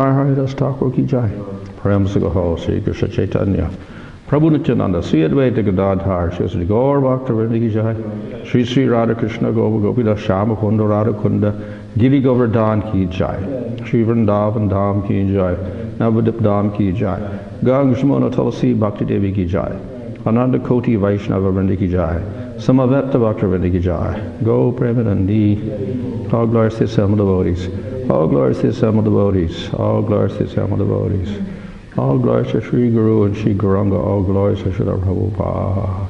Haridas Thakur ki jai. Prem se Gopal Sri Krishna Chaitanya Prabhu Nityananda Sri Advaita Gadadhar Sri Sri Gaur Bhaktivinoda ki jai. Sri Sri Radha Krishna Gopa Gopida Shama Kunda Radha Kunda Giri Govardhan ki jai. Sri Vrindavan Dham ki jai. Navadip Dham ki jai. Gang Shmona Tulsi Bhakti Devi ki jai. Ananda Koti Vaishnava Vrinda ki jai. Samaveta Bhaktivinoda ki jai. Go Premanandi. All glories to some devotees. All glories to some devotees. All glories to some devotees. All glories to Sri Guru and Sri Gauranga. All glories to Srila Prabhupada.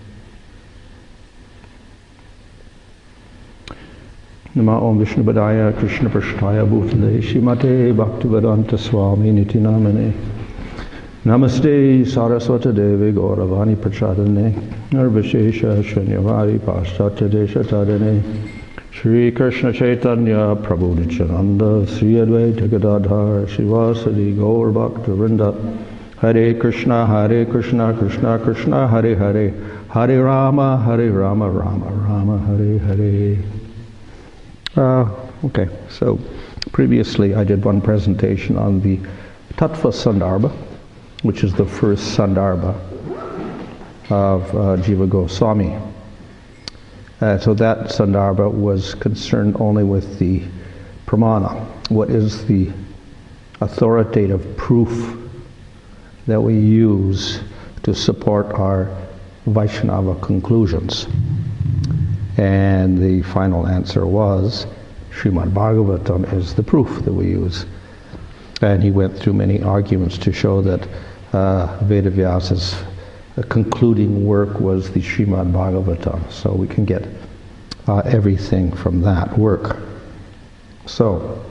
Nama Om Vishnu Padaya Krishna Prasthaya Bhutale Shrimate Bhaktivedanta Swami Niti Namane Namaste Saraswata Devi Gauravani Prachadane Nirvishesha Shanyavari Paschatya Desha Tadane Shri Krishna Chaitanya Prabhu Nityananda Sri Advaita Gadadhar Shivasadi Gaur Bhakta Vrinda Hare Krishna Krishna Krishna Hare Hare Hare Rama Rama Rama Hare Hare. Okay, so previously I did one presentation on the Tattva Sandarbha, which is the first Sandarbha of Jiva Goswami. So that Sandarbha was concerned only with the Pramana. What is the authoritative proof that we use to support our Vaishnava conclusions? And the final answer was Srimad Bhagavatam is the proof that we use. And he went through many arguments to show that Vedavyasa's concluding work was the Srimad Bhagavatam. So we can get everything from that work. So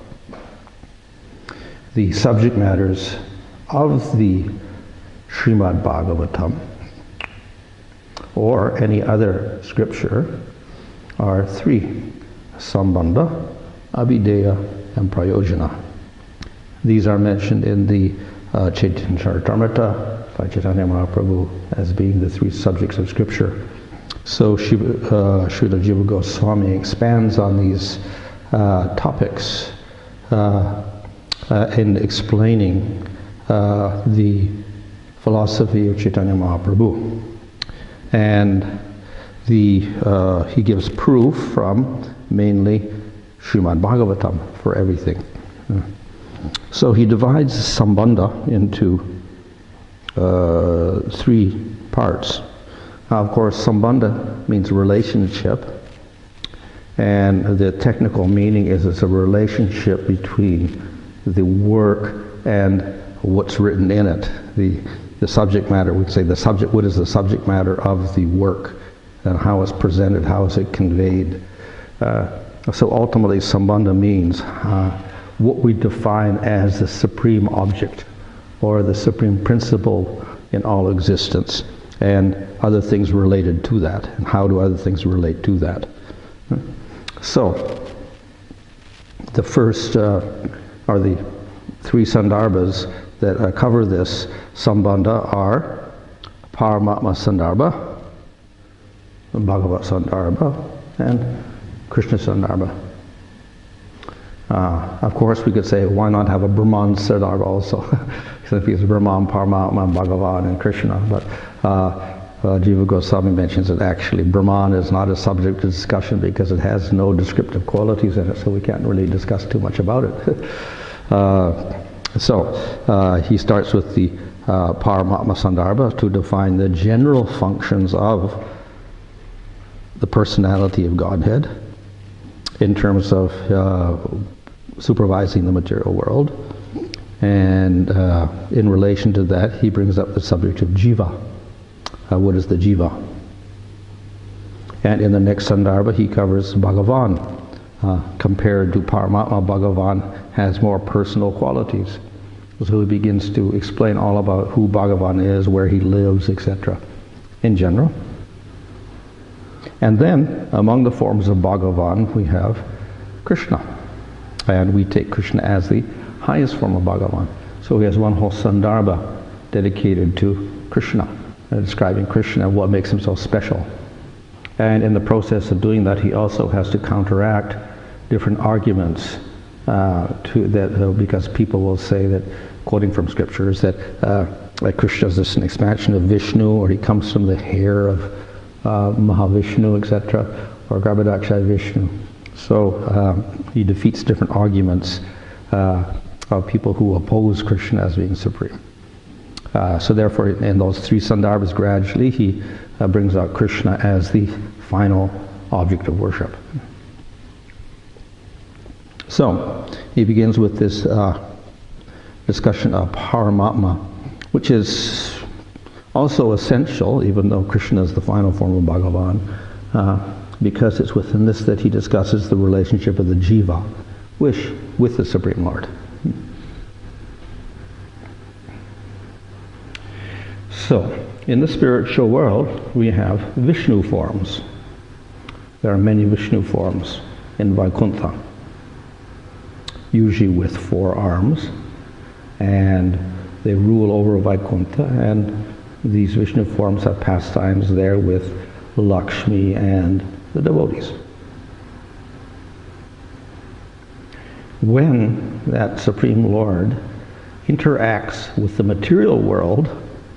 the subject matters of the Srimad Bhagavatam or any other scripture are three: Sambandha, Abhideya, and Prayojana. These are mentioned in the Chaitanya Charitamrita by Chaitanya Mahaprabhu as being the three subjects of scripture. So Srila Jiva Goswami expands on these topics in explaining the philosophy of Chaitanya Mahaprabhu. And he gives proof from mainly Srimad Bhagavatam for everything. So he divides Sambandha into 3 parts. Of course, Sambandha means relationship, and the technical meaning is it's a relationship between the work and what's written in it. The subject matter, we'd say the subject, what is the subject matter of the work, and how it's presented, how is it conveyed. So ultimately, Sambandha means what we define as the supreme object, or the supreme principle in all existence, and other things related to that, and how do other things relate to that. So, the first, or the 3 Sandarbhas that cover this Sambandha are Paramatma Sandarbha, Bhagavat Sandarbha, and Krishna Sandarbha. Of course, we could say, why not have a Brahman Sandarbha also? Because Brahman, Paramatma, Bhagavan, and Krishna. But Jiva Goswami mentions that actually Brahman is not a subject of discussion because it has no descriptive qualities in it, so we can't really discuss too much about it. So he starts with the Paramatma Sandarbha to define the general functions of the personality of Godhead in terms of supervising the material world. And in relation to that, he brings up the subject of Jiva. What is the Jiva? And in the next Sandarbha, he covers Bhagavan. Compared to Paramatma, Bhagavan has more personal qualities. So he begins to explain all about who Bhagavan is, where he lives, etc. in general. And then, among the forms of Bhagavan, we have Krishna. And we take Krishna as the highest form of Bhagavan. So he has one whole Sandarbha dedicated to Krishna, describing Krishna and what makes him so special. And in the process of doing that, he also has to counteract different arguments because people will say that, quoting from scriptures, that like Krishna is just an expansion of Vishnu, or he comes from the hair of Mahavishnu, etc., or Garbhodakshaya Vishnu. So he defeats different arguments of people who oppose Krishna as being supreme. So therefore, in those 3 Sandarbhas, gradually he brings out Krishna as the final object of worship. So he begins with this discussion of Paramatma, which is also essential, even though Krishna is the final form of Bhagavan, because it's within this that he discusses the relationship of the Jiva with the Supreme Lord. So, in the spiritual world, we have Vishnu forms. There are many Vishnu forms in Vaikuntha, usually with 4 arms, and they rule over Vaikuntha, and these Vishnu forms have pastimes there with Lakshmi and the devotees. When that Supreme Lord interacts with the material world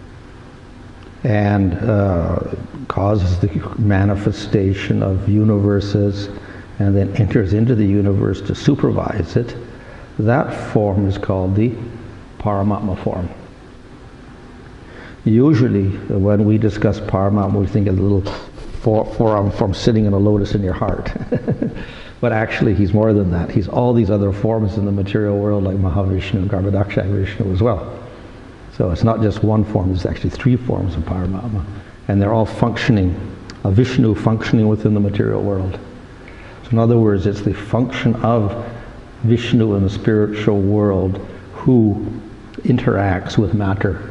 and causes the manifestation of universes and then enters into the universe to supervise it, that form is called the Paramatma form. Usually when we discuss Paramatma, we think of the little forearm form sitting in a lotus in your heart. But actually he's more than that. He's all these other forms in the material world, like Mahavishnu, Garbhodakshaya Vishnu as well. So it's not just one form, there's actually 3 forms of Paramatma. And they're all functioning, a Vishnu functioning within the material world. So in other words, it's the function of Vishnu in the spiritual world who interacts with matter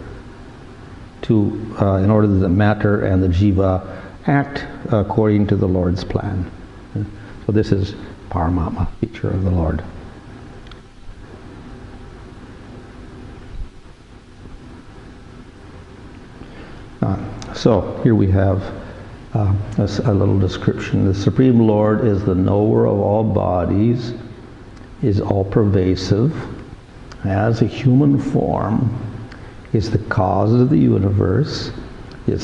in order that the matter and the Jiva act according to the Lord's plan. So this is Paramatma, feature of the Lord. So here we have a little description. The Supreme Lord is the knower of all bodies, is all-pervasive, has a human form, is the cause of the universe, is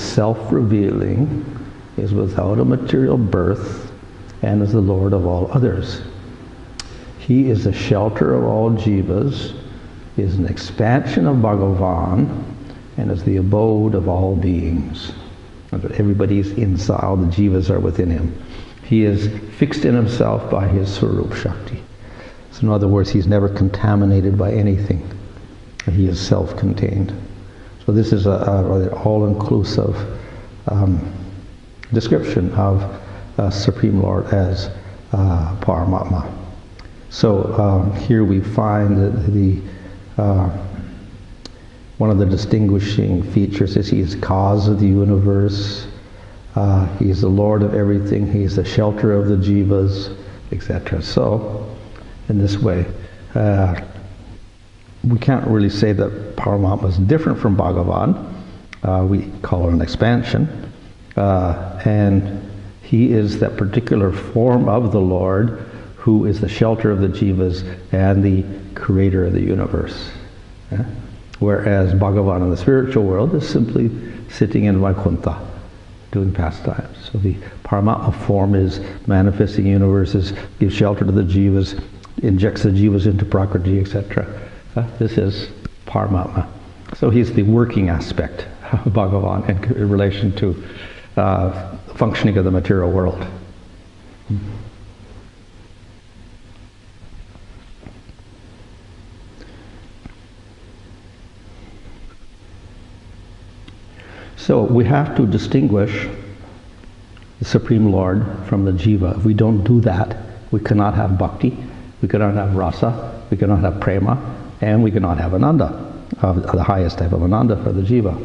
self-revealing, is without a material birth, and is the Lord of all others. He is the shelter of all jivas, is an expansion of Bhagavan, and is the abode of all beings. Everybody's inside, all the jivas are within him. He is fixed in himself by his Swarup Shakti. So in other words, he's never contaminated by anything. He is self-contained. So this is a rather all-inclusive description of Supreme Lord as Paramatma. So here we find that one of the distinguishing features is he is cause of the universe, he is the Lord of everything, he is the shelter of the jivas, etc. So, in this way, we can't really say that Paramatma is different from Bhagavan. We call it an expansion. And he is that particular form of the Lord who is the shelter of the jivas and the creator of the universe. Yeah? Whereas Bhagavan in the spiritual world is simply sitting in Vaikuntha, doing pastimes. So the Paramatma form is manifesting universes, gives shelter to the jivas, injects the jivas into Prakriti, etc. This is Paramatma. So he's the working aspect of Bhagavan in relation to functioning of the material world. So we have to distinguish the Supreme Lord from the jiva. If we don't do that, we cannot have bhakti, we cannot have rasa, we cannot have prema, and we cannot have ananda, the highest type of ananda for the jiva.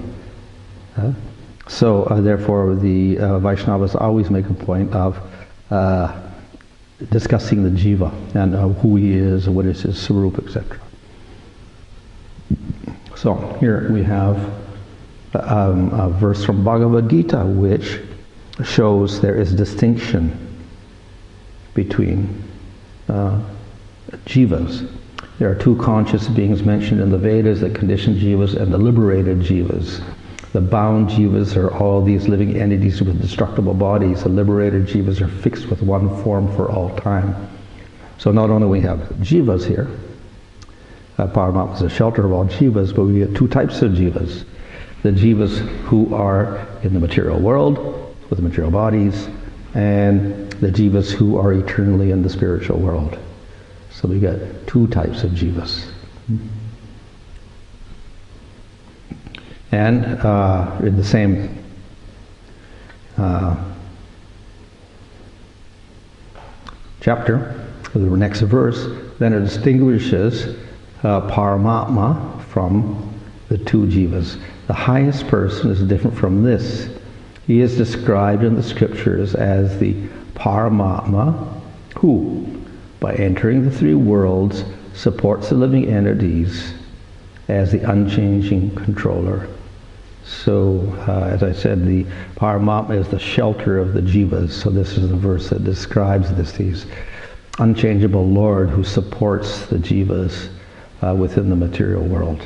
So therefore the Vaishnavas always make a point of discussing the jiva and who he is, what is his swarup, etc. So here we have a verse from Bhagavad Gita which shows there is distinction between jivas. There are two conscious beings mentioned in the Vedas, the conditioned jivas and the liberated jivas. The bound jivas are all these living entities with destructible bodies. The liberated jivas are fixed with one form for all time. So not only we have jivas here, Paramatma is a shelter of all jivas, but we have two types of jivas. The jivas who are in the material world, with the material bodies, and the jivas who are eternally in the spiritual world. So we got two types of jivas. And in the same chapter, the next verse, then it distinguishes Paramatma from the two jivas. The highest person is different from this. He is described in the scriptures as the Paramatma who, by entering the three worlds, supports the living entities as the unchanging controller. So, as I said, the Paramatma is the shelter of the jivas. So this is the verse that describes this. He's unchangeable Lord who supports the jivas within the material world.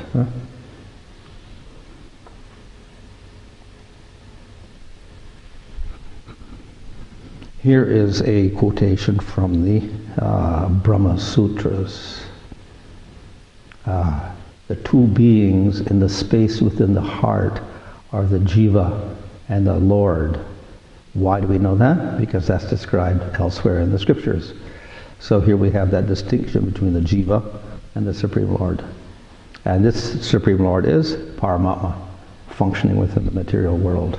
Here is a quotation from the Brahma Sutras. The two beings in the space within the heart are the jiva and the Lord. Why do we know that? Because that's described elsewhere in the scriptures. So here we have that distinction between the jiva and the Supreme Lord. And this Supreme Lord is Paramatma, functioning within the material world.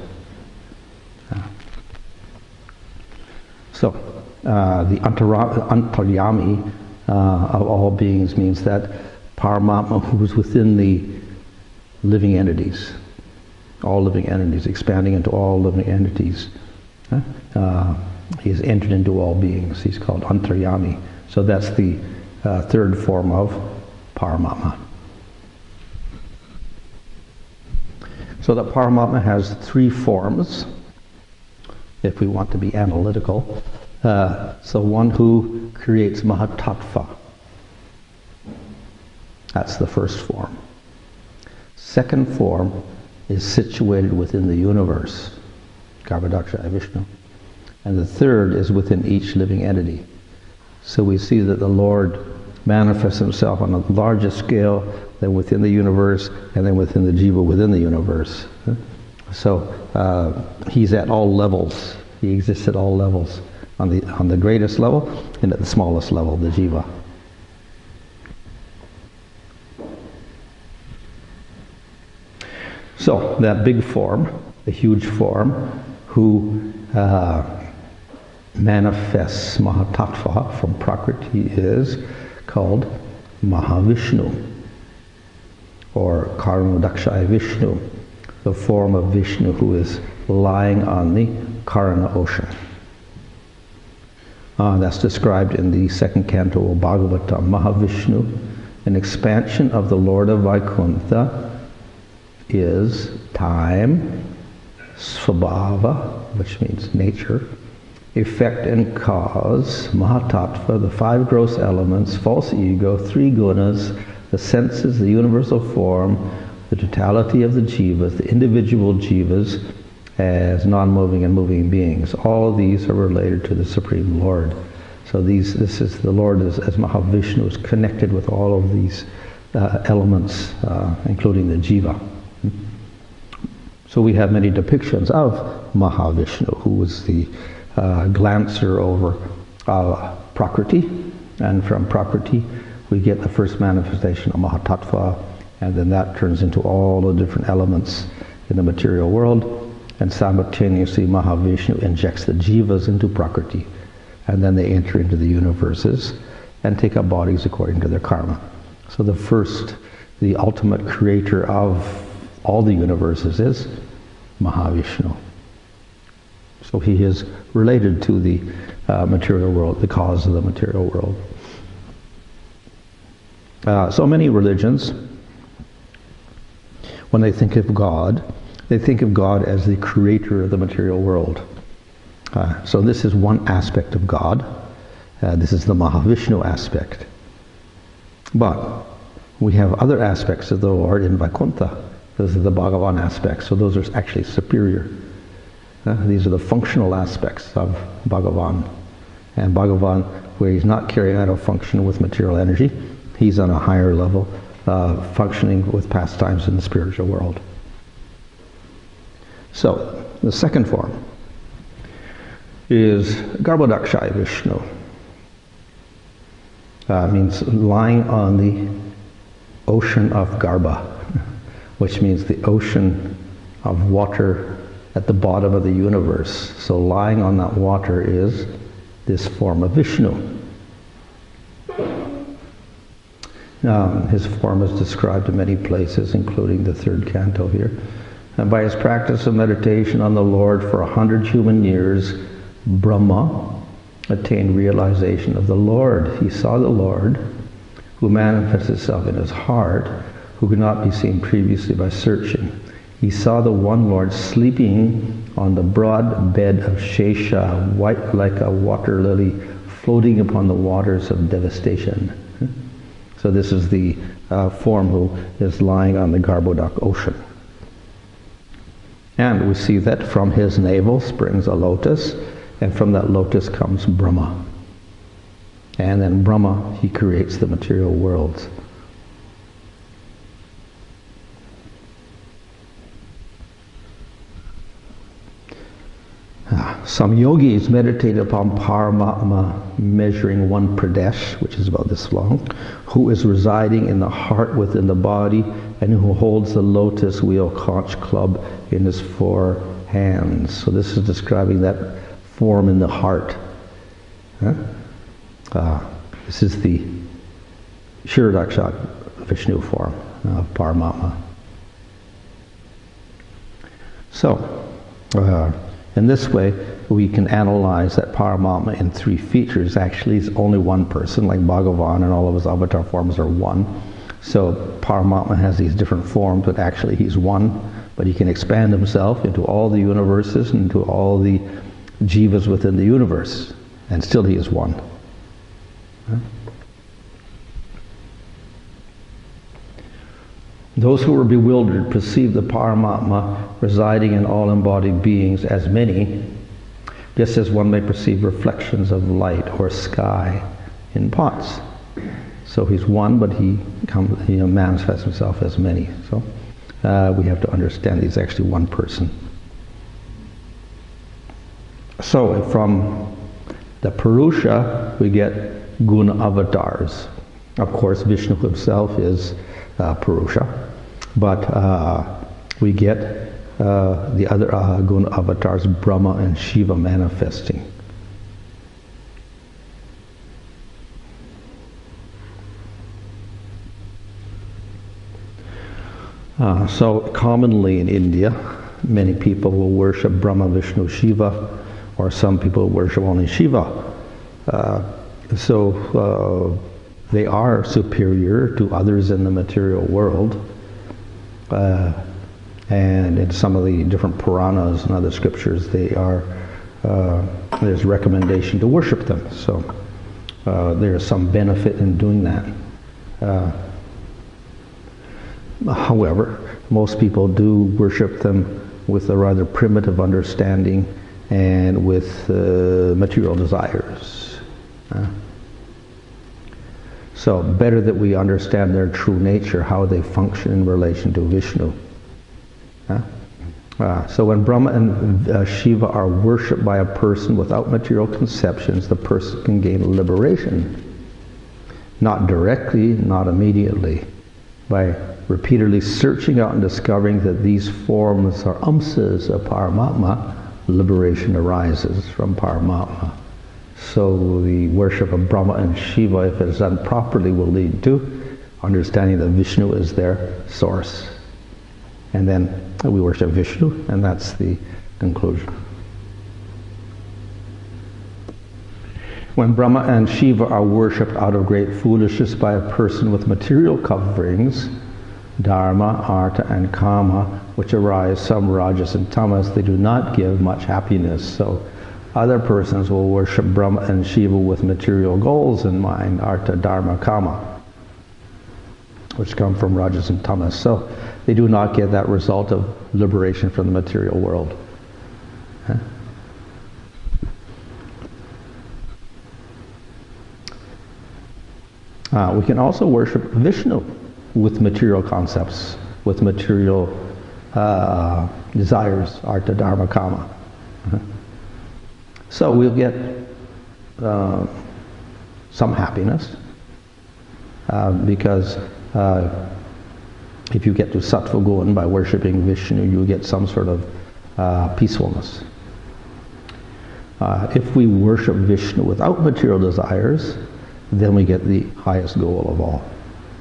So, the antaryami of all beings means that Paramatma who is within the living entities, all living entities, expanding into all living entities. He has entered into all beings. He's called antaryami. So that's the third form of Paramatma. So that Paramatma has three forms, if we want to be analytical. So one who creates Mahatattva. That's the first form. Second form is situated within the universe, Garbhodakshaya Vishnu. And the third is within each living entity. So we see that the Lord manifests himself on a larger scale than within the universe, and then within the jiva within the universe. So he's at all levels. He exists at all levels, on the greatest level and at the smallest level, the jiva. So that big form, the huge form, who manifests Mahatattva from Prakriti, is called Mahavishnu, or Karanodakshaya Vishnu, the form of Vishnu who is lying on the Karana ocean. That's described in the second canto of Bhagavatam. Mahavishnu, an expansion of the Lord of Vaikuntha, is time, svabhava, which means nature, effect and cause, Mahatattva, the five gross elements, false ego, three gunas, the senses, the universal form, the totality of the jivas, the individual jivas as non-moving and moving beings. All of these are related to the Supreme Lord. So this is the Lord as Mahavishnu is connected with all of these elements, including the jiva. So we have many depictions of Mahavishnu, who was the glancer over Prakriti, and from Prakriti we get the first manifestation of Mahatattva, and then that turns into all the different elements in the material world, and simultaneously Mahavishnu injects the jivas into Prakriti, and then they enter into the universes and take up bodies according to their karma. So the ultimate creator of all the universes is Mahavishnu. So he is related to the material world, the cause of the material world. So many religions, when they think of God, they think of God as the creator of the material world. So this is one aspect of God. This is the Mahavishnu aspect. But we have other aspects of the Lord in Vaikuntha. Those are the Bhagavan aspects, so those are actually superior. These are the functional aspects of Bhagavan. And Bhagavan, where he's not carrying out a function with material energy, he's on a higher level, functioning with pastimes in the spiritual world. So, the second form is Garbhodakshaya Vishnu. Means lying on the ocean of Garbha, which means the ocean of water at the bottom of the universe. So lying on that water is this form of Vishnu. His form is described in many places, including the third canto here. And by his practice of meditation on the Lord for 100 human years, Brahma attained realization of the Lord. He saw the Lord, who manifests itself in his heart, who could not be seen previously by searching. He saw the one Lord sleeping on the broad bed of Shesha, white like a water lily, floating upon the waters of devastation. So this is the form who is lying on the Garbhodak ocean. And we see that from his navel springs a lotus, and from that lotus comes Brahma. And then Brahma, he creates the material worlds. Some yogis meditate upon Paramatma measuring one pradesh, which is about this long, who is residing in the heart within the body, and who holds the lotus wheel conch club in his four hands. So this is describing that form in the heart. This is the Kshirodaksha Vishnu form of Paramatma. So, in this way, we can analyze that Paramatma in three features. Actually, he's only one person, like Bhagavan and all of his avatar forms are one. So Paramatma has these different forms, but actually he's one. But he can expand himself into all the universes, into all the jivas within the universe, and still he is one. Those who were bewildered perceived the Paramatma residing in all embodied beings as many, just as one may perceive reflections of light or sky in pots. So he's one, but he manifests himself as many. So we have to understand he's actually one person. So from the Purusha, we get guna avatars. Of course, Vishnu himself is Purusha, but we get the other guna avatars, Brahma and Shiva, manifesting. So commonly in India, many people will worship Brahma, Vishnu, Shiva, or some people worship only Shiva. So they are superior to others in the material world. And in some of the different Puranas and other scriptures, they are, there's recommendation to worship them. So there's some benefit in doing that. However, most people do worship them with a rather primitive understanding and with material desires. So better that we understand their true nature, how they function in relation to Vishnu. So when Brahma and Shiva are worshipped by a person without material conceptions, the person can gain liberation. Not directly, not immediately. By repeatedly searching out and discovering that these forms are amsas of Paramatma, liberation arises from Paramatma. So the worship of Brahma and Shiva, if it is done properly, will lead to understanding that Vishnu is their source. And then we worship Vishnu, and that's the conclusion. When Brahma and Shiva are worshipped out of great foolishness by a person with material coverings, Dharma, Artha, and Kama, which arise, some Rajas and Tamas, they do not give much happiness. So other persons will worship Brahma and Shiva with material goals in mind, Artha, Dharma, Kama, which come from Rajas and Tamas. So they do not get that result of liberation from the material world. We can also worship Vishnu with material concepts, with material desires, Artha, Dharma, Kama. So we'll get some happiness because if you get to Sattva Gun by worshipping Vishnu, you get some sort of peacefulness. If we worship Vishnu without material desires, then we get the highest goal of all.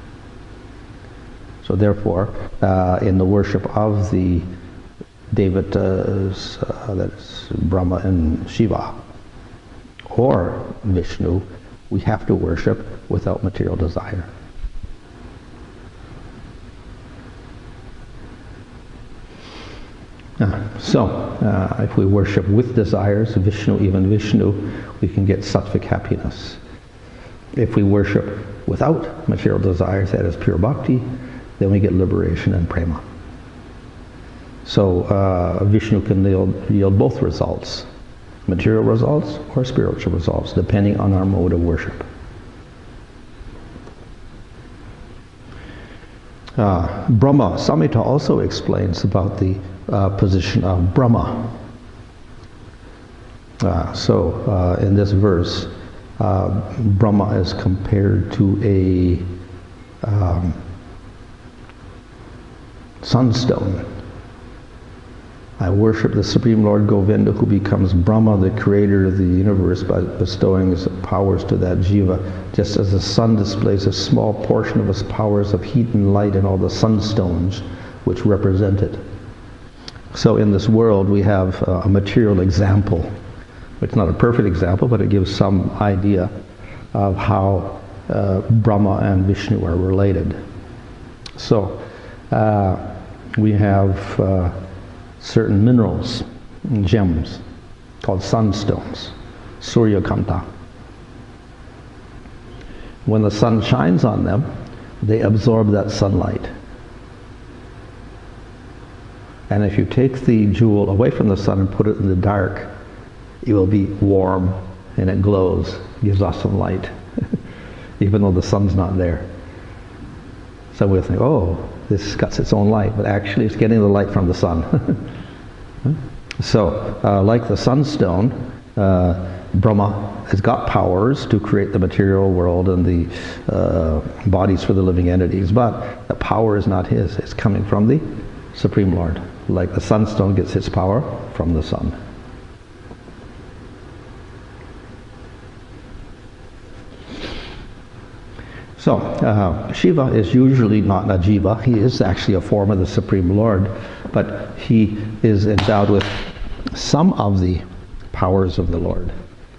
So therefore, in the worship of the Devatas, that is Brahma and Shiva, or Vishnu, we have to worship without material desire. If we worship with desires, Vishnu, even Vishnu, we can get sattvic happiness. If we worship without material desires, that is pure bhakti, then we get liberation and prema. So Vishnu can yield both results, material results or spiritual results, depending on our mode of worship. Brahma Samhita also explains about the position of Brahma. In this verse, Brahma is compared to a sunstone. I worship the Supreme Lord Govinda, who becomes Brahma, the creator of the universe, by bestowing his powers to that jiva, just as the sun displays a small portion of its powers of heat and light in all the sunstones which represent it. So in this world we have a material example. It's not a perfect example, but it gives some idea of how Brahma and Vishnu are related. So we have certain minerals, gems, called sunstones, Suryakanta. When the sun shines on them, they absorb that sunlight. And if you take the jewel away from the sun and put it in the dark, it will be warm and it glows, gives off some light. even though the sun's not there. So we'll think, oh, this got its own light, but actually it's getting the light from the sun. So, like the sunstone, Brahma has got powers to create the material world and the bodies for the living entities, but the power is not his. It's coming from the Supreme Lord. Like the sunstone gets its power from the sun. So, Shiva is usually not a jiva. He is actually a form of the Supreme Lord, but he is endowed with some of the powers of the Lord.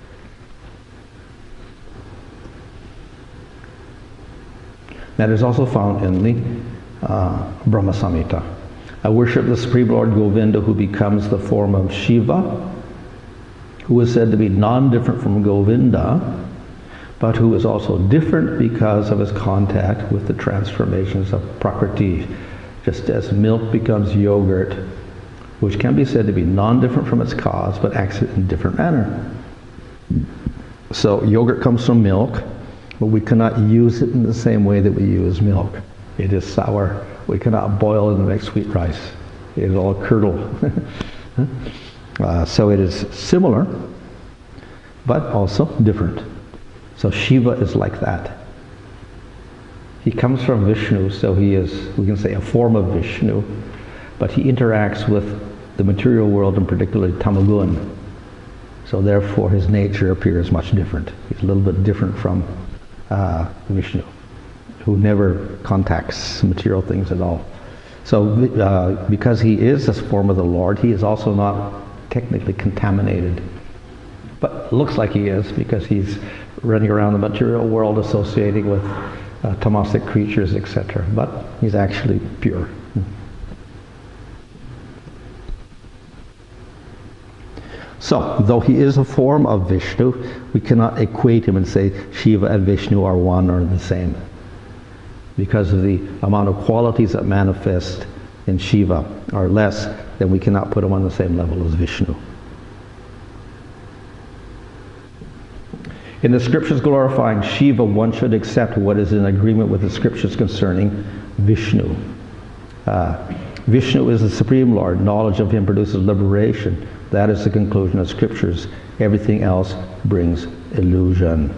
That is also found in the Brahma Samhita. I worship the Supreme Lord Govinda, who becomes the form of Shiva, who is said to be non-different from Govinda, but who is also different because of his contact with the transformations of Prakriti. Just as milk becomes yogurt, which can be said to be non-different from its cause, but acts in a different manner. So yogurt comes from milk, but we cannot use it in the same way that we use milk. It is sour. We cannot boil it and make sweet rice. It is all curdle. So it is similar, but also different. So Shiva is like that. He comes from Vishnu, so he is, we can say, a form of Vishnu, but he interacts with the material world, and particularly Tamagun. So therefore his nature appears much different. He's a little bit different from Vishnu, who never contacts material things at all. So because he is this form of the Lord, he is also not technically contaminated. But looks like he is, because he's running around the material world associating with tamasic creatures, etc. But he's actually pure. So, though he is a form of Vishnu, we cannot equate him and say Shiva and Vishnu are one or the same, because of the amount of qualities that manifest in Shiva are less, then we cannot put him on the same level as Vishnu. In the scriptures glorifying Shiva, one should accept what is in agreement with the scriptures concerning Vishnu. Vishnu is the Supreme Lord. Knowledge of him produces liberation. That is the conclusion of scriptures. Everything else brings illusion.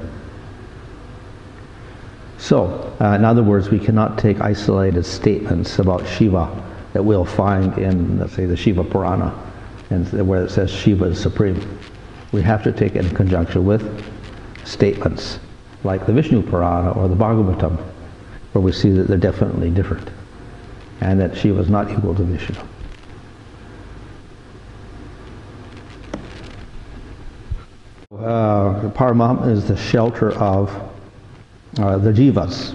So, in other words, we cannot take isolated statements about Shiva that we'll find in, let's say, the Shiva Purana, and where it says Shiva is supreme. We have to take it in conjunction with statements like the Vishnu Purana or the Bhagavatam, where we see that they're definitely different, and that Shiva is not equal to Vishnu. Paramam is the shelter of the jivas.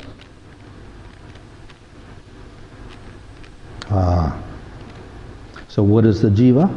So what is the jiva?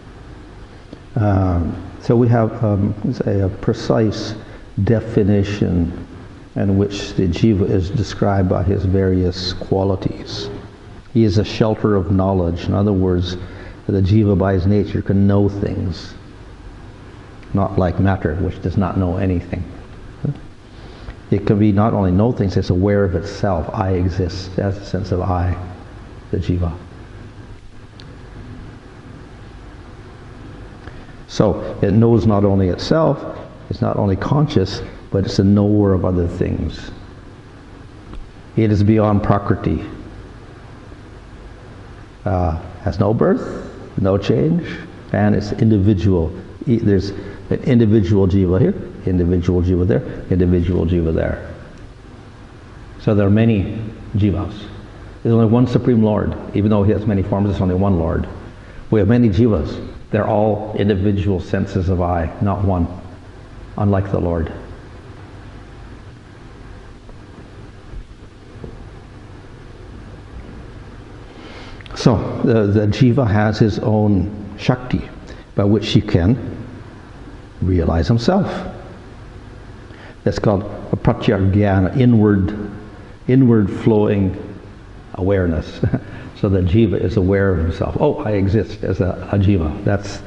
So we have a precise definition in which the jiva is described by his various qualities. He is a shelter of knowledge. In other words, the jiva by his nature can know things, not like matter, which does not know anything. It can be not only know things, it's aware of itself. I exist. That's the sense of I, the jiva. So it knows not only itself, it's not only conscious, but it's a knower of other things. It is beyond Prakriti. Has no birth, no change, and it's individual. There's an individual jiva here, individual jiva there, individual jiva there. So there are many jivas. There's only one Supreme Lord. Even though he has many forms, there's only one Lord. We have many jivas. They're all individual senses of I, not one, unlike the Lord. So the jiva has his own Shakti, by which he can realize himself. That's called a pratyajnana, inward flowing awareness. So the jiva is aware of himself. Oh, I exist as a jiva.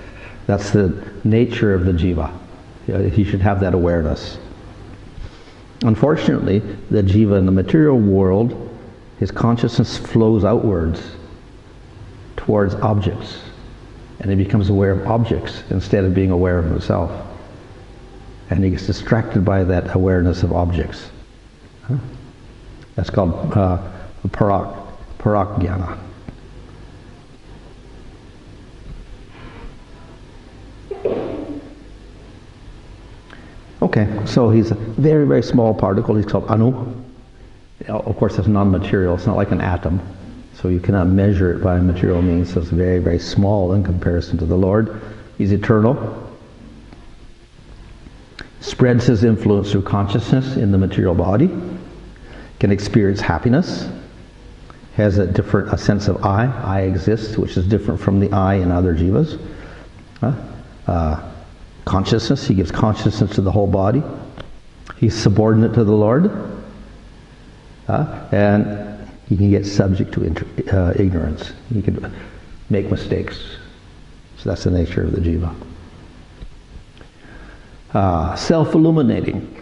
That's the nature of the jiva. He should have that awareness. Unfortunately, the jiva in the material world, his consciousness flows outwards towards objects, and he becomes aware of objects instead of being aware of himself. And he gets distracted by that awareness of objects. That's called parakjnana. Okay, so he's a very, very small particle. He's called Anu. Of course, it's non-material. It's not like an atom. So you cannot measure it by material means. So it's very, very small in comparison to the Lord. He's eternal. Spreads his influence through consciousness in the material body. Can experience happiness. Has a sense of I exist, which is different from the I in other jivas. Consciousness, he gives consciousness to the whole body. He's subordinate to the Lord. And he can get subject to ignorance. He can make mistakes. So that's the nature of the jiva. Self-illuminating.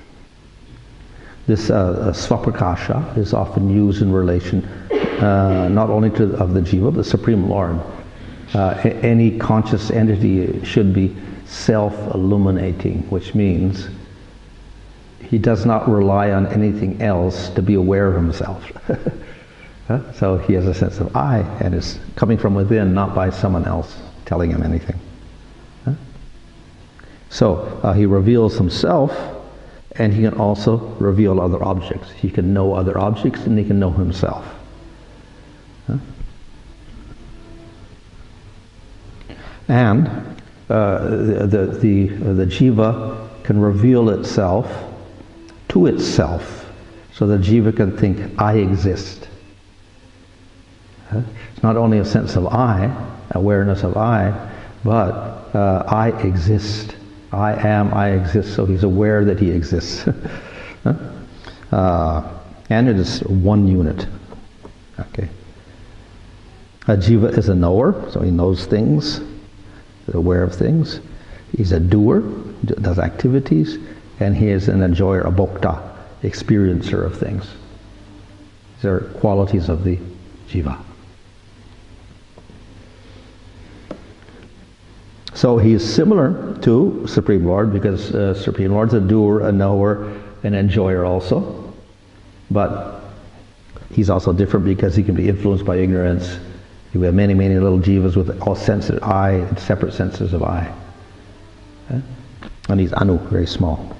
This svaprakasha is often used in relation not only of the jiva, but the Supreme Lord. Any conscious entity should be self-illuminating, which means he does not rely on anything else to be aware of himself. So he has a sense of I, and it's coming from within, not by someone else telling him anything. So he reveals himself, and he can also reveal other objects. He can know other objects, and he can know himself. And the jiva can reveal itself to itself, so the jiva can think, I exist. It's not only a sense of I, awareness of I, but I exist. I am, I exist, so he's aware that he exists. And it is one unit. Okay. A jiva is a knower, so he knows things, is aware of things. He's a doer, does activities, and he is an enjoyer, a bhokta, experiencer of things. These are qualities of the jiva. So he is similar to Supreme Lord, because Supreme Lord's a doer, a knower, an enjoyer also. But he's also different because he can be influenced by ignorance. We have many, many little jivas with all senses of I and separate senses of I. And he's Anu, very small.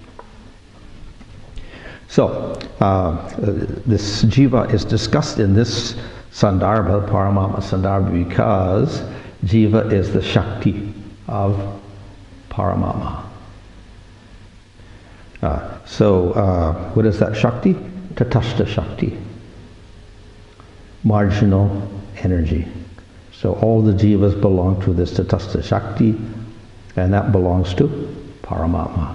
So, this jiva is discussed in this Sandarbha, Paramatma Sandarbha, because jiva is the Shakti of Paramatma. What is that Shakti? Tatastha Shakti. Marginal energy. So all the jivas belong to this Tatastha Shakti, and that belongs to Paramatma.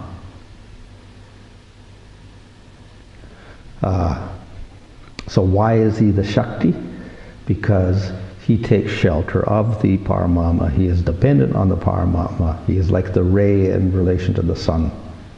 So why is he the Shakti? Because he takes shelter of the Paramatma. He is dependent on the Paramatma. He is like the ray in relation to the sun.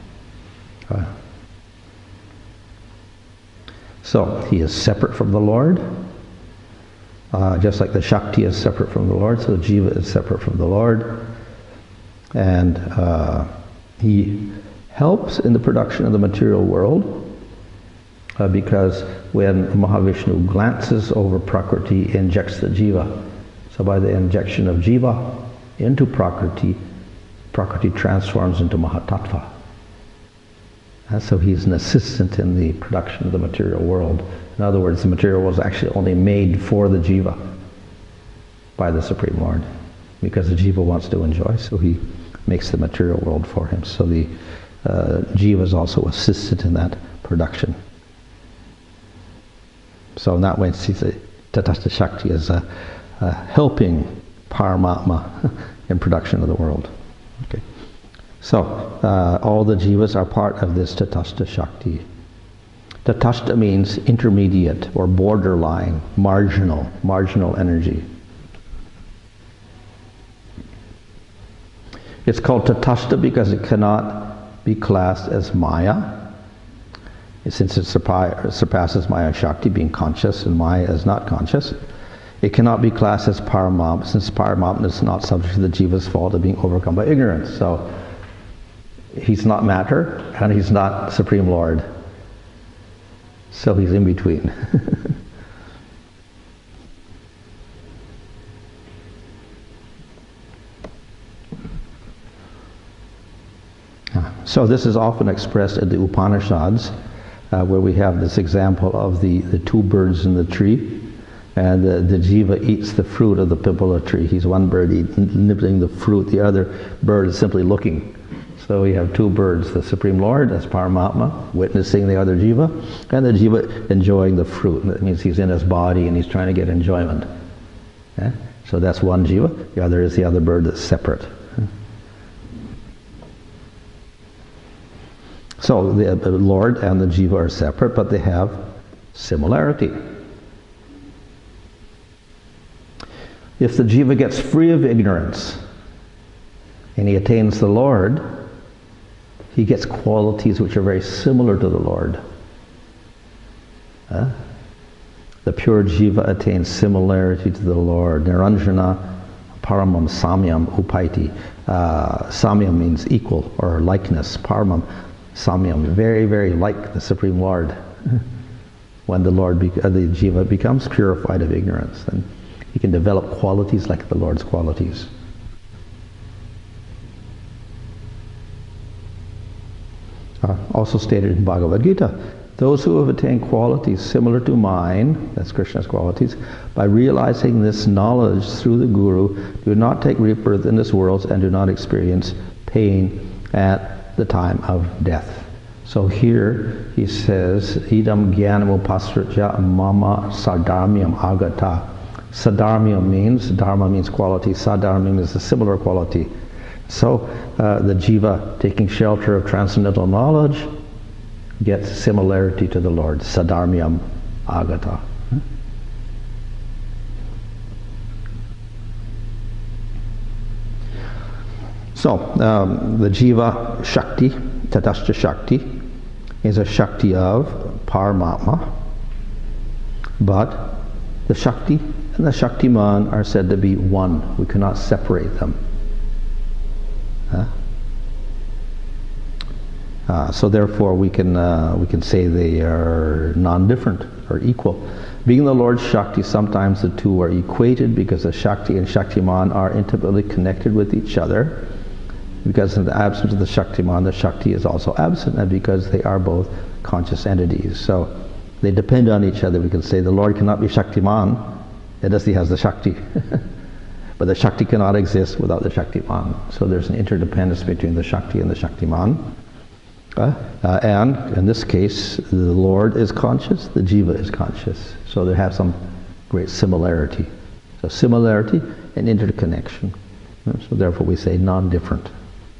So he is separate from the Lord, just like the Shakti is separate from the Lord, so the jiva is separate from the Lord. And he helps in the production of the material world, because when Mahavishnu glances over Prakriti, he injects the jiva. So by the injection of jiva into Prakriti, Prakriti transforms into Mahatattva. And so he's an assistant in the production of the material world. In other words, the material world is actually only made for the jiva by the Supreme Lord, because the jiva wants to enjoy, so he makes the material world for him. So the jiva is also assistant in that production. So in that way, Tatastha Shakti is helping Paramatma in production of the world. Okay. So all the jivas are part of this Tatastha Shakti. Tatastha means intermediate or borderline, marginal energy. It's called Tatastha because it cannot be classed as Maya, since it surpasses Maya Shakti, being conscious, and Maya is not conscious. It cannot be classed as Paramatma, since Paramatma is not subject to the jiva's fault of being overcome by ignorance. So he's not matter, and he's not Supreme Lord. So he's in between. So this is often expressed in the Upanishads, where we have this example of the two birds in the tree, and the jiva eats the fruit of the pipala tree. He's one bird nibbling the fruit, the other bird is simply looking. So we have two birds, the Supreme Lord, that's Paramatma, witnessing the other jiva, and the jiva enjoying the fruit. That means he's in his body and he's trying to get enjoyment. Yeah? So that's one jiva, the other is the other bird that's separate. So the Lord and the jiva are separate, but they have similarity. If the jiva gets free of ignorance and he attains the Lord, he gets qualities which are very similar to the Lord. The pure jiva attains similarity to the Lord. Niranjana paramam samyam upaiti. Samyam means equal or likeness. Paramam samyam, very, very like the Supreme Lord. When the jiva becomes purified of ignorance, then he can develop qualities like the Lord's qualities. Also stated in Bhagavad Gita, those who have attained qualities similar to mine, that's Krishna's qualities, by realizing this knowledge through the Guru, do not take rebirth in this world and do not experience pain at the time of death. So here he says, idam jnanam upasritya mama sadharmyam agata. Sadharmyam means, dharma means quality, sadharmyam is a similar quality. So the jiva taking shelter of transcendental knowledge gets similarity to the Lord, sadharmyam agata. So the jiva shakti, tatastha shakti, is a shakti of Paramatma, but the shakti and the shaktiman are said to be one. We cannot separate them. So therefore we can say they are non-different or equal. Being the Lord's Shakti, sometimes the two are equated because the Shakti and Shaktiman are intimately connected with each other. Because in the absence of the Shaktiman, the Shakti is also absent, and because they are both conscious entities. So they depend on each other. We can say the Lord cannot be Shaktiman unless he has the Shakti. But the Shakti cannot exist without the Shaktiman. So there's an interdependence between the Shakti and the Shaktiman. And in this case, the Lord is conscious, the jiva is conscious. So they have some great similarity. So similarity and interconnection. So therefore we say non-different.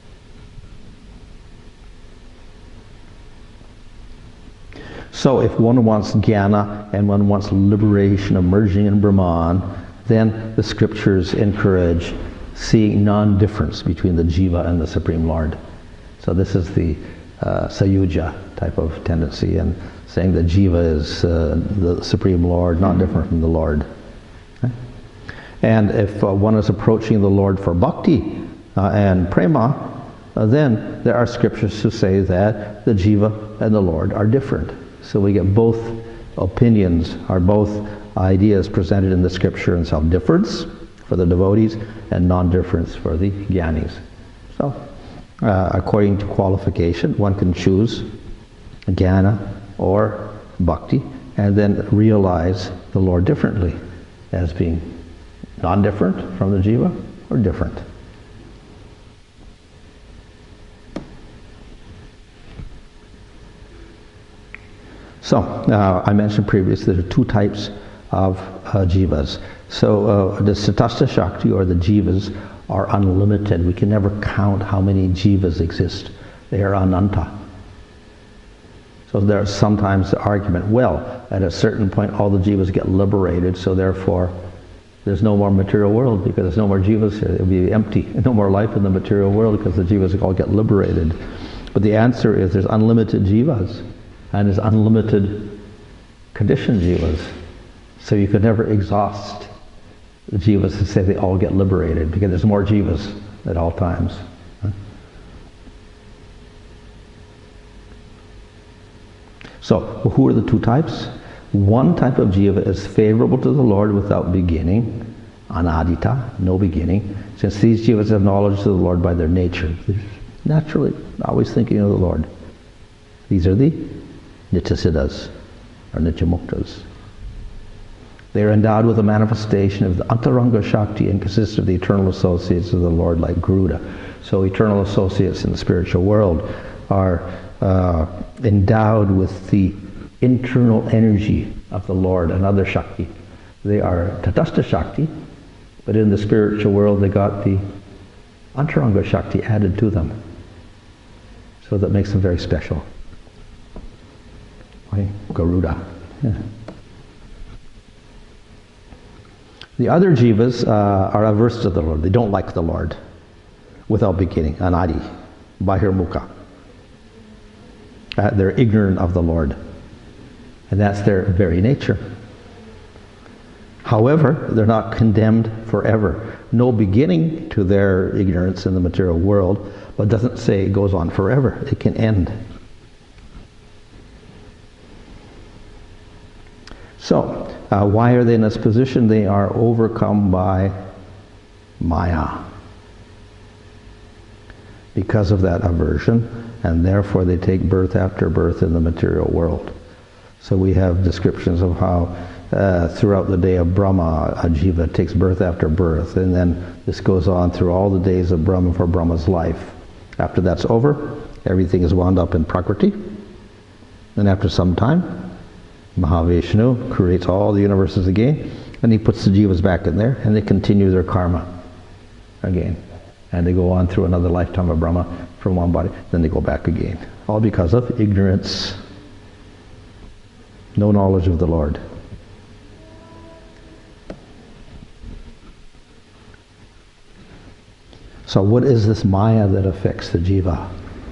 So if one wants jnana and one wants liberation, emerging in Brahman, then the scriptures encourage seeing non-difference between the jiva and the Supreme Lord. So this is the sayuja type of tendency, and saying that jiva is the Supreme Lord, not different from the Lord. Okay? And if one is approaching the Lord for bhakti and prema, then there are scriptures to say that the jiva and the Lord are different. So we get both opinions, or both ideas presented in the scripture, and self-difference for the devotees and non-difference for the jnanis. So according to qualification, one can choose jnana or bhakti and then realize the Lord differently, as being non-different from the jiva or different. So I mentioned previously there are two types of jivas. So the Tatastha Shakti, or the jivas, are unlimited. We can never count how many jivas exist. They are ananta. So there's sometimes the argument, well, at a certain point all the jivas get liberated, so therefore there's no more material world because there's no more jivas here. It'll be empty. No more life in the material world because the jivas all get liberated. But the answer is there's unlimited jivas. and there's unlimited conditioned jivas. So you could never exhaust the jivas and say they all get liberated, because there's more jivas at all times. So, who are the two types? One type of jiva is favorable to the Lord without beginning, anadita, no beginning, since these jivas have knowledge of the Lord by their nature. They're naturally always thinking of the Lord. These are the nityasiddhas, or nityamuktas. They are endowed with a manifestation of the antaranga shakti and consist of the eternal associates of the Lord like Garuda. So eternal associates in the spiritual world are endowed with the internal energy of the Lord and other Shakti. They are Tatastha Shakti, but in the spiritual world they got the Antaranga Shakti added to them. So that makes them very special. Right? Garuda. Yeah. The other jivas are averse to the Lord. They don't like the Lord without beginning, anadi, bahirmukha. They're ignorant of the Lord. And that's their very nature. However, they're not condemned forever. No beginning to their ignorance in the material world, but doesn't say it goes on forever. It can end. So, why are they in this position? They are overcome by Maya. Because of that aversion, and therefore they take birth after birth in the material world. So we have descriptions of how throughout the day of Brahma, a jiva takes birth after birth, and then this goes on through all the days of Brahma for Brahma's life. After that's over, everything is wound up in Prakriti, and after some time, Mahavishnu creates all the universes again, and he puts the jivas back in there, and they continue their karma again. And they go on through another lifetime of Brahma from one body, then they go back again. All because of ignorance, no knowledge of the Lord. So what is this Maya that affects the jiva?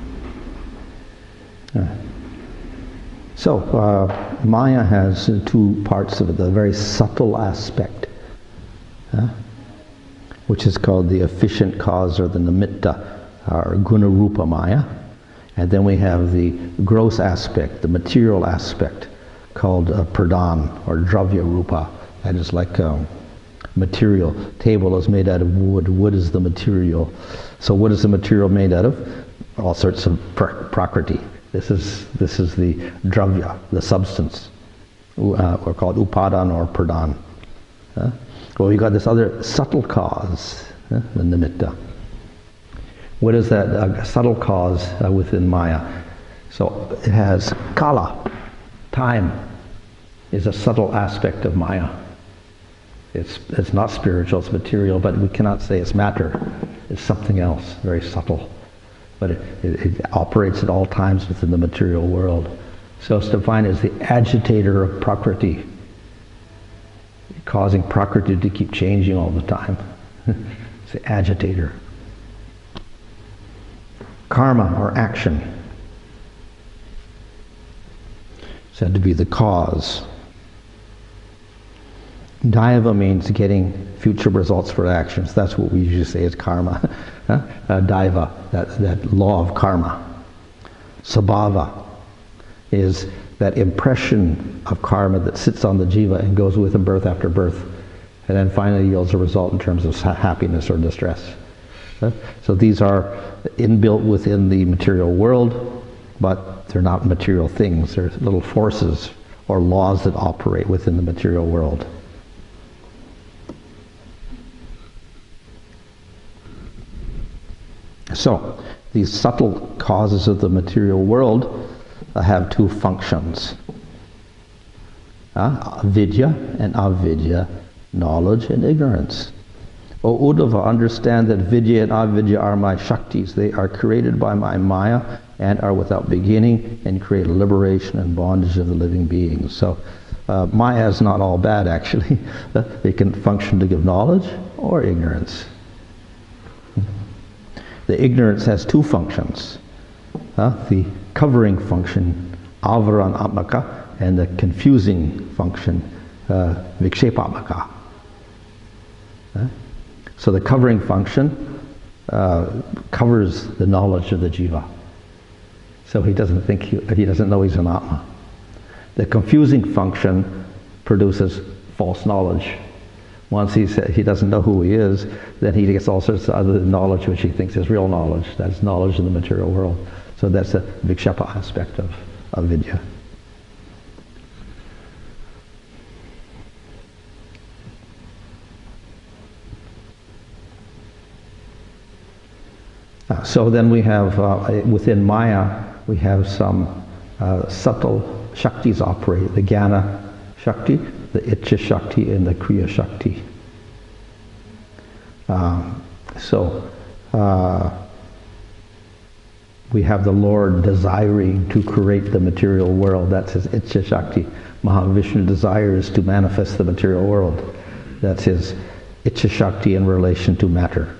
So Maya has two parts of it, the very subtle aspect, which is called the efficient cause, or the nimitta, or guna-rupa Maya. And then we have the gross aspect, the material aspect, called pradhan, or dravya-rupa. That is like material. Table is made out of wood. Wood is the material. So what is the material made out of? All sorts of prakriti. This is the dravya, the substance. We're called upadan or pradhan. Well, we got this other subtle cause, the nimitta. What is that subtle cause within Maya? So it has kala, time, is a subtle aspect of Maya. It's not spiritual, it's material, but we cannot say it's matter. It's something else, very subtle. But it operates at all times within the material world. So it's defined as the agitator of Prakriti, causing Prakriti to keep changing all the time. It's the agitator. Karma, or action, said to be the cause. Daiva means getting future results for actions. That's what we usually say is karma. Daiva, that law of karma. Sabhava is that impression of karma that sits on the jiva and goes with him birth after birth, and then finally yields a result in terms of happiness or distress. So these are inbuilt within the material world, but they're not material things. They're little forces or laws that operate within the material world. So these subtle causes of the material world have two functions. Vidya and avidya, knowledge and ignorance. O Uddhava, understand that vidya and avidya are my shaktis. They are created by my Maya and are without beginning and create liberation and bondage of the living beings. So Maya is not all bad, actually. It can function to give knowledge or ignorance. The ignorance has two functions. The covering function, Avaran Atmaka, and the confusing function, Vikshepatmaka. So the covering function covers the knowledge of the jiva. So he doesn't think he doesn't know he's an Atma. The confusing function produces false knowledge. Once he doesn't know who he is, then he gets all sorts of other knowledge which he thinks is real knowledge. That's knowledge in the material world. So that's the Vikshepa aspect of vidya. So then we have, within Maya, we have some subtle Shaktis operate, the Jnana Shakti, the Ichcha Shakti, and the Kriya Shakti. We have the Lord desiring to create the material world. That's his Ichcha Shakti. Mahavishnu desires to manifest the material world. That's his Ichcha Shakti in relation to matter.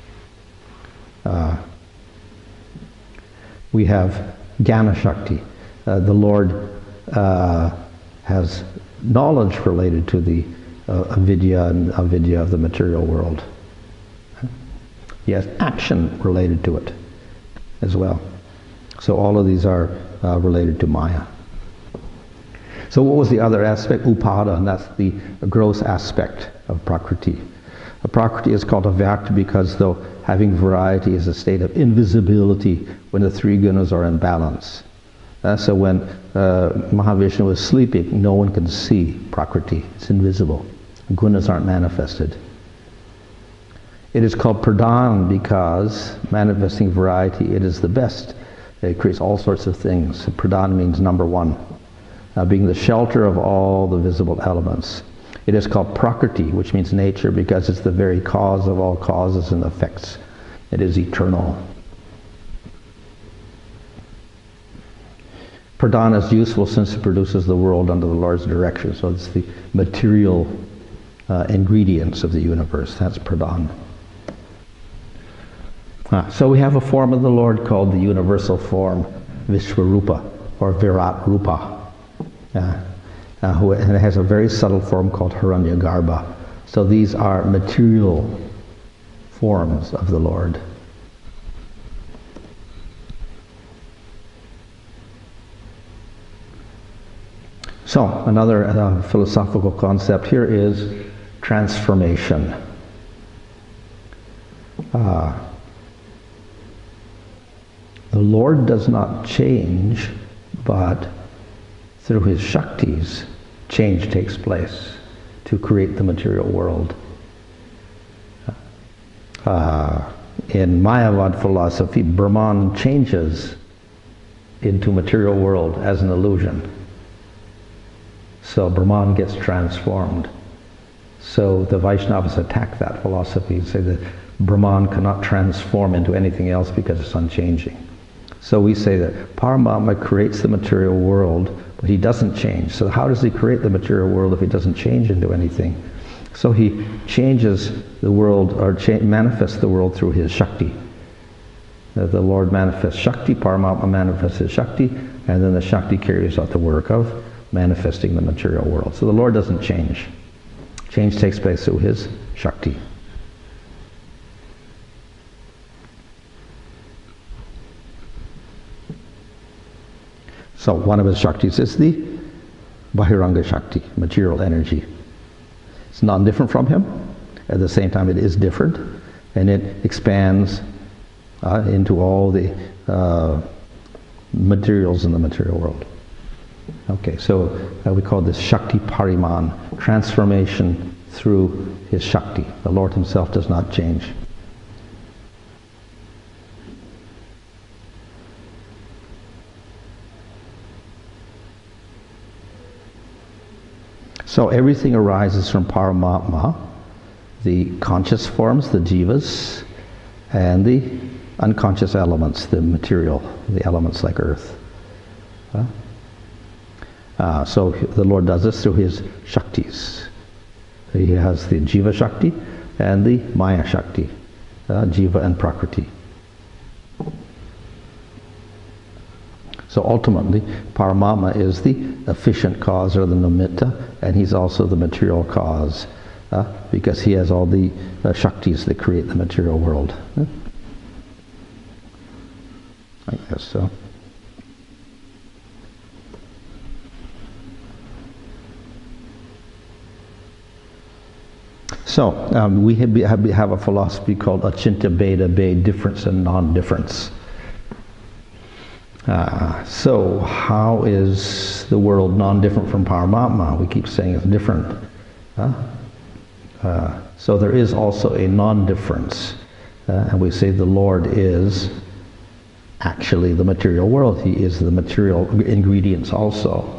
We have Jnana Shakti. The Lord has knowledge related to the avidya and avidya of the material world. He has action related to it as well. So all of these are related to Maya. So what was the other aspect? Upada, and that's the gross aspect of Prakriti. Prakriti is called avyakta because though having variety is a state of invisibility when the three gunas are in balance. So when Mahavishnu is sleeping, no one can see Prakriti. It's invisible. Gunas aren't manifested. It is called pradhan because manifesting variety, it is the best. It creates all sorts of things. Pradhan means number one, being the shelter of all the visible elements. It is called prakriti, which means nature, because it's the very cause of all causes and effects. It is eternal. Pradhan is useful since it produces the world under the Lord's direction. So it's the material ingredients of the universe. That's pradhan. So we have a form of the Lord called the universal form, Vishwarupa, or Virat Rupa. And it has a very subtle form called Hiranyagarbha. So these are material forms of the Lord. So another philosophical concept here is transformation. The Lord does not change, but through his Shaktis, change takes place to create the material world. In Mayavad philosophy, Brahman changes into material world as an illusion. So Brahman gets transformed. So the Vaishnavas attack that philosophy and say that Brahman cannot transform into anything else because it's unchanging. So we say that Paramatma creates the material world, but he doesn't change. So how does he create the material world if he doesn't change into anything? So he changes the world, or manifests the world through his Shakti. The Lord manifests Shakti, Paramatma manifests his Shakti, and then the Shakti carries out the work of manifesting the material world. So the Lord doesn't change. Change takes place through his Shakti. So one of his Shaktis is the Bahiranga Shakti, material energy. It's not different from him. At the same time, it is different, and it expands into all the materials in the material world. Okay, so we call this Shakti Pariman, transformation through his Shakti. The Lord himself does not change. So everything arises from Paramatma, the conscious forms, the jivas, and the unconscious elements, the material, the elements like earth. So the Lord does this through his Shaktis. He has the Jiva Shakti and the Maya Shakti, Jiva and Prakriti. So ultimately, Paramatma is the efficient cause, or the nimitta, and he's also the material cause, because he has all the Shaktis that create the material world. I guess so. So we have a philosophy called Achintya Bheda, Bheda, difference and non-difference. So how is the world non-different from Paramatma? We keep saying it's different. So there is also a non-difference, and we say the Lord is actually the material world. He is the material ingredients also.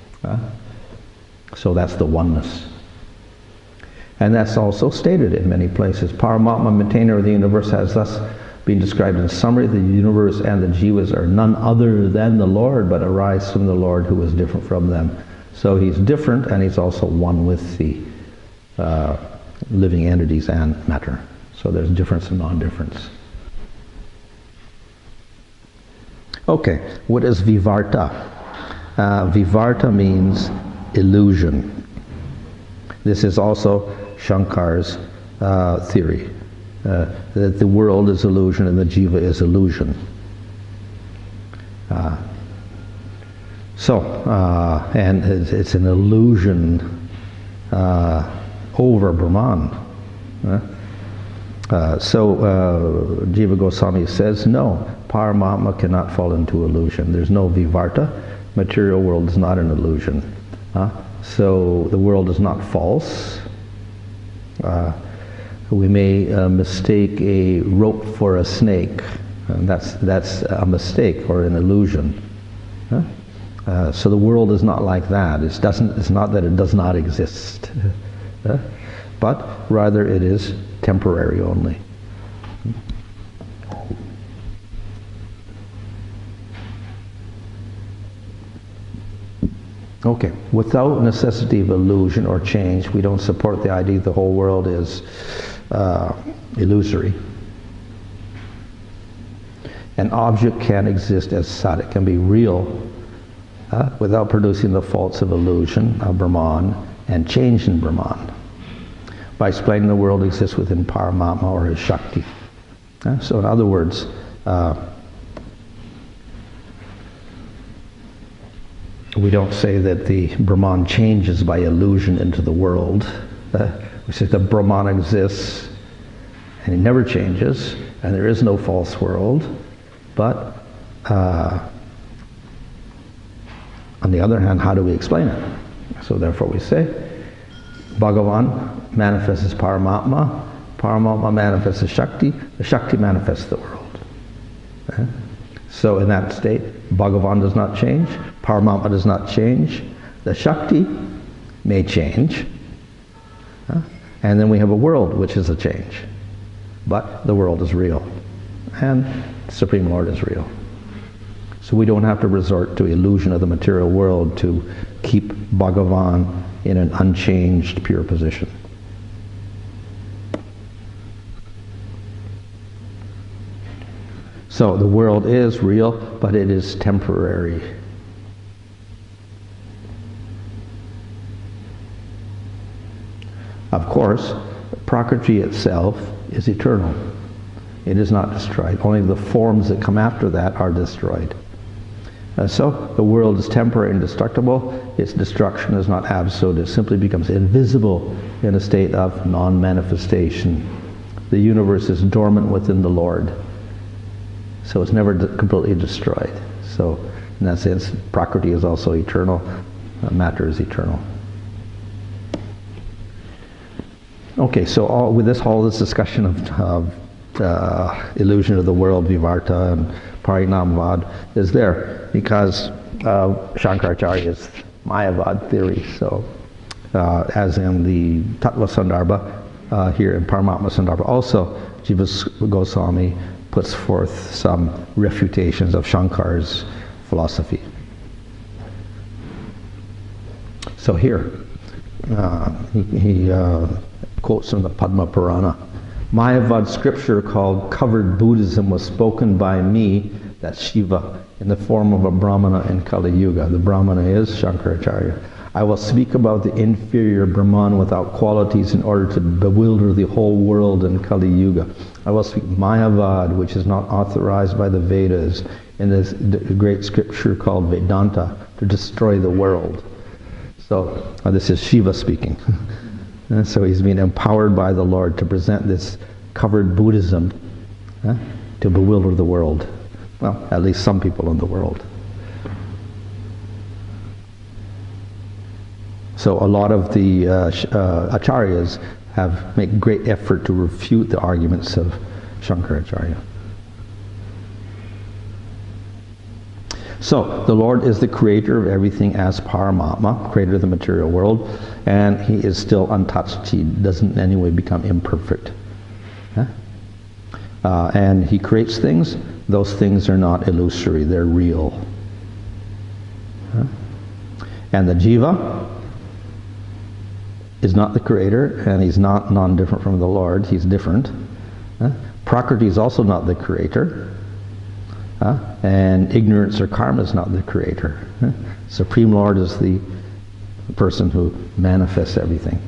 So that's the oneness. And that's also stated in many places. Paramatma, maintainer of the universe, has thus been described in summary. The universe and the jivas are none other than the Lord, but arise from the Lord who is different from them. So he's different, and he's also one with the living entities and matter. So there's difference and non-difference. Okay, what is vivarta? Vivarta means illusion. This is also Shankar's theory, that the world is illusion and the jiva is illusion. And it's an illusion over Brahman. Jiva Goswami says, no, Paramatma cannot fall into illusion. There's no vivarta. Material world is not an illusion. So the world is not false. We may mistake a rope for a snake. And that's a mistake or an illusion. So the world is not like that. It's not that it does not exist, but rather it is temporary only. Okay, without necessity of illusion or change, we don't support the idea the whole world is illusory. An object can exist as sat, it can be real without producing the faults of illusion of Brahman and change in Brahman, by explaining the world exists within Paramatma or his Shakti. So in other words, we don't say that the Brahman changes by illusion into the world. We say that Brahman exists and he never changes, and there is no false world. But on the other hand, how do we explain it? So therefore we say, Bhagavan manifests as Paramatma, Paramatma manifests as Shakti, the Shakti manifests the world. So in that state, Bhagavan does not change, Paramatma does not change, the Shakti may change, and then we have a world which is a change. But the world is real, and the Supreme Lord is real. So we don't have to resort to illusion of the material world to keep Bhagavan in an unchanged, pure position. So the world is real, but it is temporary. Of course, Prakriti itself is eternal. It is not destroyed. Only the forms that come after that are destroyed. So the world is temporary and destructible. Its destruction is not absolute. It simply becomes invisible in a state of non-manifestation. The universe is dormant within the Lord. So it's never completely destroyed. So in that sense, Prakriti is also eternal. Matter is eternal. Okay, so all this discussion of illusion of the world, Vivarta and Parinamavad, is there because of Shankaracharya's Mayavad theory. So, as in the Tattva Sandarbha, here in Paramatma Sandarbha, also Jiva Goswami puts forth some refutations of Shankar's philosophy. So here, he quotes from the Padma Purana. Mayavad scripture called Covered Buddhism was spoken by me That's Shiva in the form of a Brahmana in Kali Yuga. The Brahmana is Shankaracharya. I will speak about the inferior Brahman without qualities in order to bewilder the whole world in Kali Yuga. I will speak Mayavad, which is not authorized by the Vedas, in this great scripture called Vedanta, to destroy the world. So this is Shiva speaking. And so he's been empowered by the Lord to present this covered Buddhism to bewilder the world. Well, at least some people in the world. So a lot of the acharyas have made great effort to refute the arguments of Shankaracharya. So the Lord is the creator of everything as Paramatma, creator of the material world, and he is still untouched. He doesn't in any way become imperfect. And he creates things. Those things are not illusory, they're real. And the jiva is not the creator, and he's not non-different from the Lord, he's different. Prakriti is also not the creator, and ignorance or karma is not the creator. Supreme Lord is the person who manifests everything.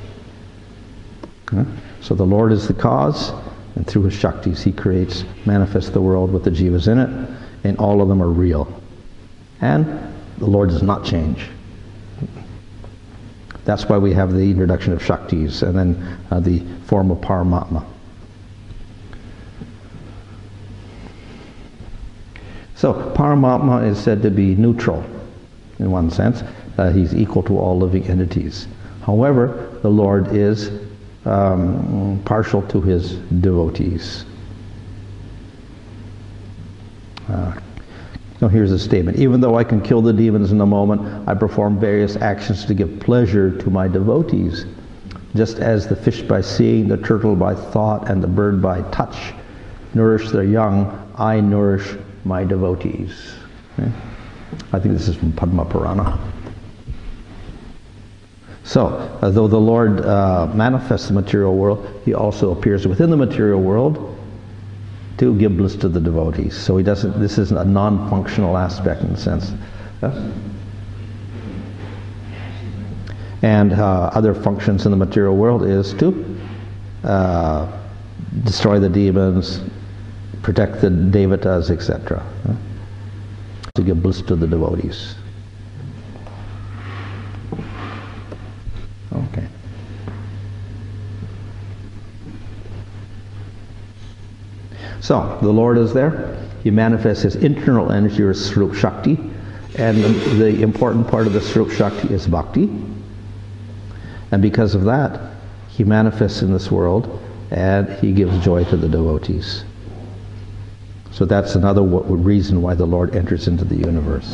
So the Lord is the cause, and through his Shaktis he creates, manifests the world with the jivas in it, and all of them are real. And the Lord does not change. That's why we have the introduction of Shaktis, and then the form of Paramatma. So Paramatma is said to be neutral, in one sense. He's equal to all living entities. However, the Lord is partial to his devotees. So here's a statement. Even though I can kill the demons in a moment, I perform various actions to give pleasure to my devotees. Just as the fish by seeing, the turtle by thought, and the bird by touch nourish their young, I nourish my devotees. Okay? I think this is from Padma Purana. So, though the Lord manifests the material world, he also appears within the material world to give bliss to the devotees. So he doesn't, this isn't a non-functional aspect in a sense. And other functions in the material world is to destroy the demons, protect the devatas, etc. To give bliss to the devotees. Okay. So, the Lord is there. He manifests his internal energy or Swarup Shakti, and the important part of the Swarup Shakti is Bhakti. And because of that, he manifests in this world, and he gives joy to the devotees. So that's another reason why the Lord enters into the universe.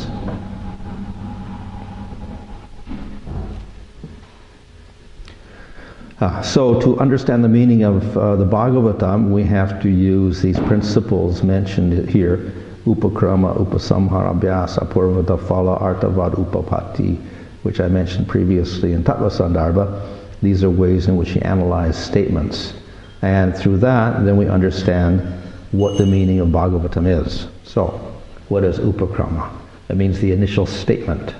So to understand the meaning of the Bhagavatam, we have to use these principles mentioned here: Upakrama, Upasamhara, Abhyasa, Purvata, Phala, Artavad, Upapatti, which I mentioned previously in Tattva Sandarbha. These are ways in which he analyzed statements. And through that, then we understand what the meaning of Bhagavatam is. So, what is Upakrama? It means the initial statement.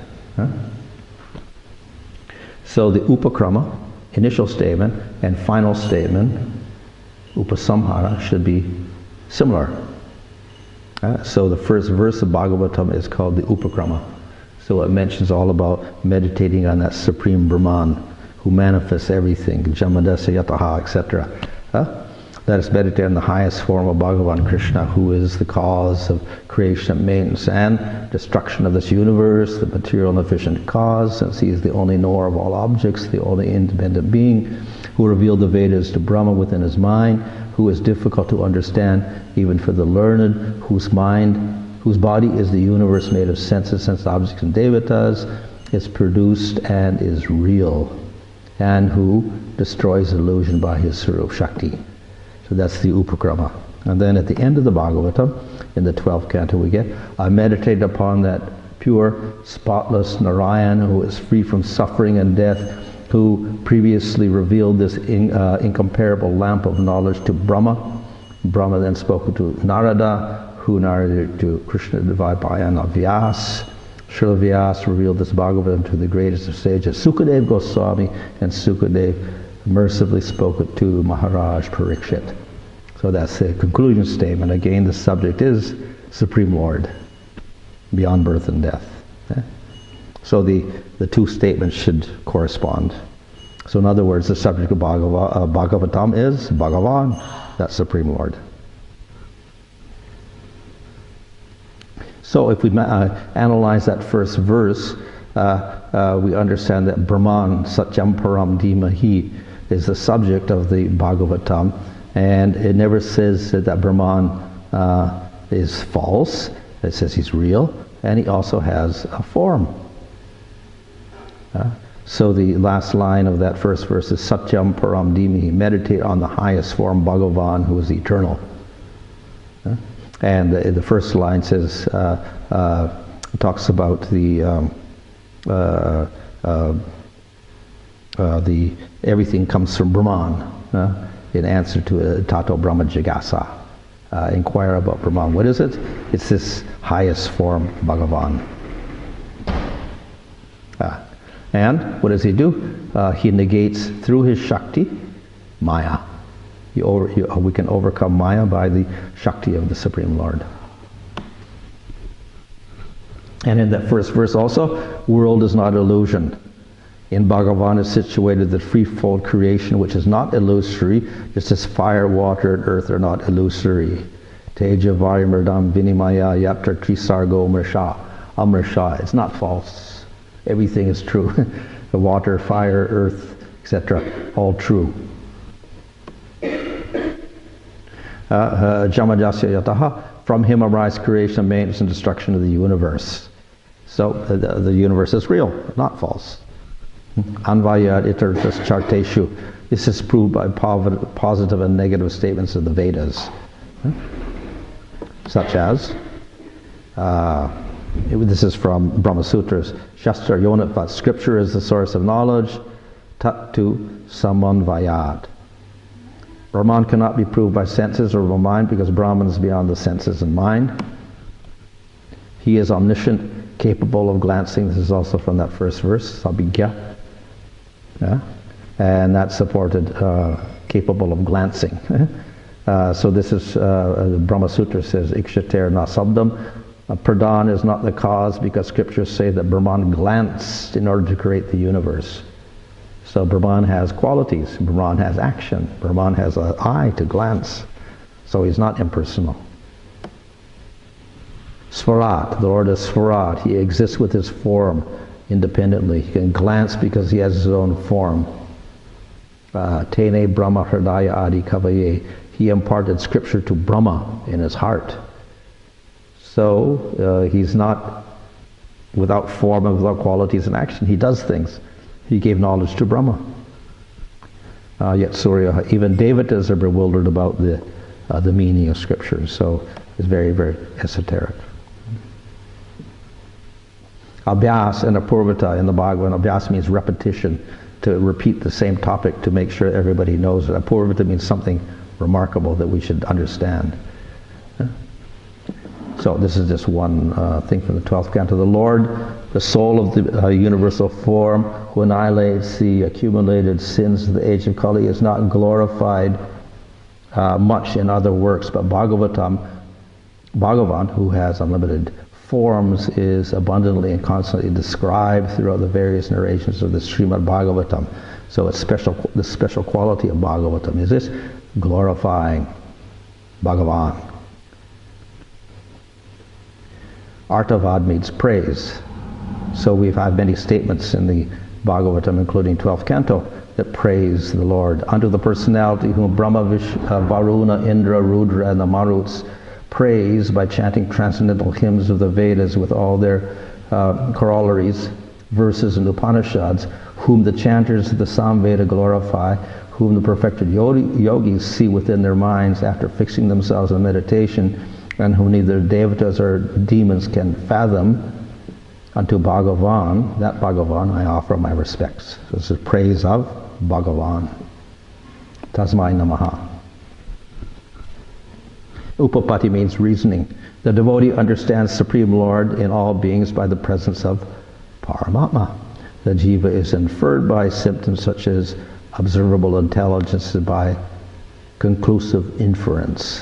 So the Upakrama, initial statement, and final statement, Upasamhara, should be similar. So the first verse of Bhagavatam is called the Upakrama. So it mentions all about meditating on that Supreme Brahman who manifests everything, Jamadasa Yataha, etc. Let us meditate on the highest form of Bhagavan Krishna, who is the cause of creation, maintenance, and destruction of this universe, the material and efficient cause, since he is the only knower of all objects, the only independent being, who revealed the Vedas to Brahma within his mind, who is difficult to understand even for the learned, whose body is the universe made of senses, sense objects, and devatas, is produced and is real, and who destroys illusion by his Swarup Shakti. So that's the Upakrama. And then at the end of the Bhagavatam, in the 12th canto we get, I meditated upon that pure, spotless Narayan who is free from suffering and death, who previously revealed this incomparable lamp of knowledge to Brahma. Brahma then spoke to Narada, who narrated to Krishna Dvaipayana Vyas. Srila Vyas revealed this Bhagavatam to the greatest of sages, Sukadev Goswami, and Sukadev mercifully spoke it to Maharaj Parikshit. So that's the conclusion statement. Again, the subject is Supreme Lord, beyond birth and death. So the two statements should correspond. So in other words, the subject of Bhagavatam is Bhagavan, that's Supreme Lord. So if we analyze that first verse, we understand that Brahman, Satyam Param Dhimahi, is the subject of the Bhagavatam, and it never says that Brahman is false. It says he's real, and he also has a form. So the last line of that first verse is Satyam Param Dhimahi, meditate on the highest form, Bhagavan, who is eternal. And the first line says, talks about the everything comes from Brahman, in answer to Tato Brahma Jigasa. Inquire about Brahman. What is it? It's this highest form, Bhagavan. And what does he do? He negates through his Shakti, Maya. We can overcome Maya by the Shakti of the Supreme Lord. And in that first verse also, world is not illusion. In Bhagavan is situated the threefold creation which is not illusory, just as fire, water, and earth are not illusory. Teja Varimardam Vinimaya Yatra Trisargo Amrisha. Amrisha, it's not false. Everything is true. The water, fire, earth, etc., all true. Jamajasya Yataha, from him arise creation, maintenance, and destruction of the universe. So the universe is real, not false. Anvayad iteratus charteshu. This is proved by positive and negative statements of the Vedas. Such as, this is from Brahma Sutras, Shastra Yonatvat, scripture is the source of knowledge, Tattu Samanvayad. Brahman cannot be proved by senses or by mind because Brahman is beyond the senses and mind. He is omniscient, capable of glancing. This is also from that first verse, Sabhigya. And that's supported, capable of glancing. So this is, the Brahma Sutra says, Ikshater na sabdam. Pradhan is not the cause because scriptures say that Brahman glanced in order to create the universe. So Brahman has qualities, Brahman has action, Brahman has an eye to glance. So he's not impersonal. Svarat, the Lord is Svarat. He exists with his form independently. He can glance because he has his own form. Tene Brahma Hridaya Adi Kavaye. He imparted scripture to Brahma in his heart. So he's not without form and without qualities and action. He does things. He gave knowledge to Brahma. Yet Surya, even Devatas are bewildered about the meaning of scripture. So it's very, very esoteric. Abhyas and Apurvata in the Bhagavatam. Abhyas means repetition, to repeat the same topic to make sure everybody knows it. Apurvata means something remarkable that we should understand. So this is just one thing from the 12th canto. The Lord, the soul of the universal form, who annihilates the accumulated sins of the age of Kali, is not glorified much in other works, but Bhagavan, who has unlimited forms, is abundantly and constantly described throughout the various narrations of the Srimad Bhagavatam. So it's the special quality of Bhagavatam is this, glorifying Bhagavan. Artavad means praise. So we've had many statements in the Bhagavatam, including 12th canto, that praise the Lord. Unto the personality whom Brahma, Varuna, Indra, Rudra, and the Maruts praise by chanting transcendental hymns of the Vedas with all their corollaries, verses and Upanishads, whom the chanters of the Samveda glorify, whom the perfected yogis see within their minds after fixing themselves in meditation, and whom neither devatas or demons can fathom, unto Bhagavan, that Bhagavan, I offer my respects. So this is praise of Bhagavan. Tasmai Namaha. Upapati means reasoning. The devotee understands Supreme Lord in all beings by the presence of Paramatma. The jiva is inferred by symptoms such as observable intelligence by conclusive inference.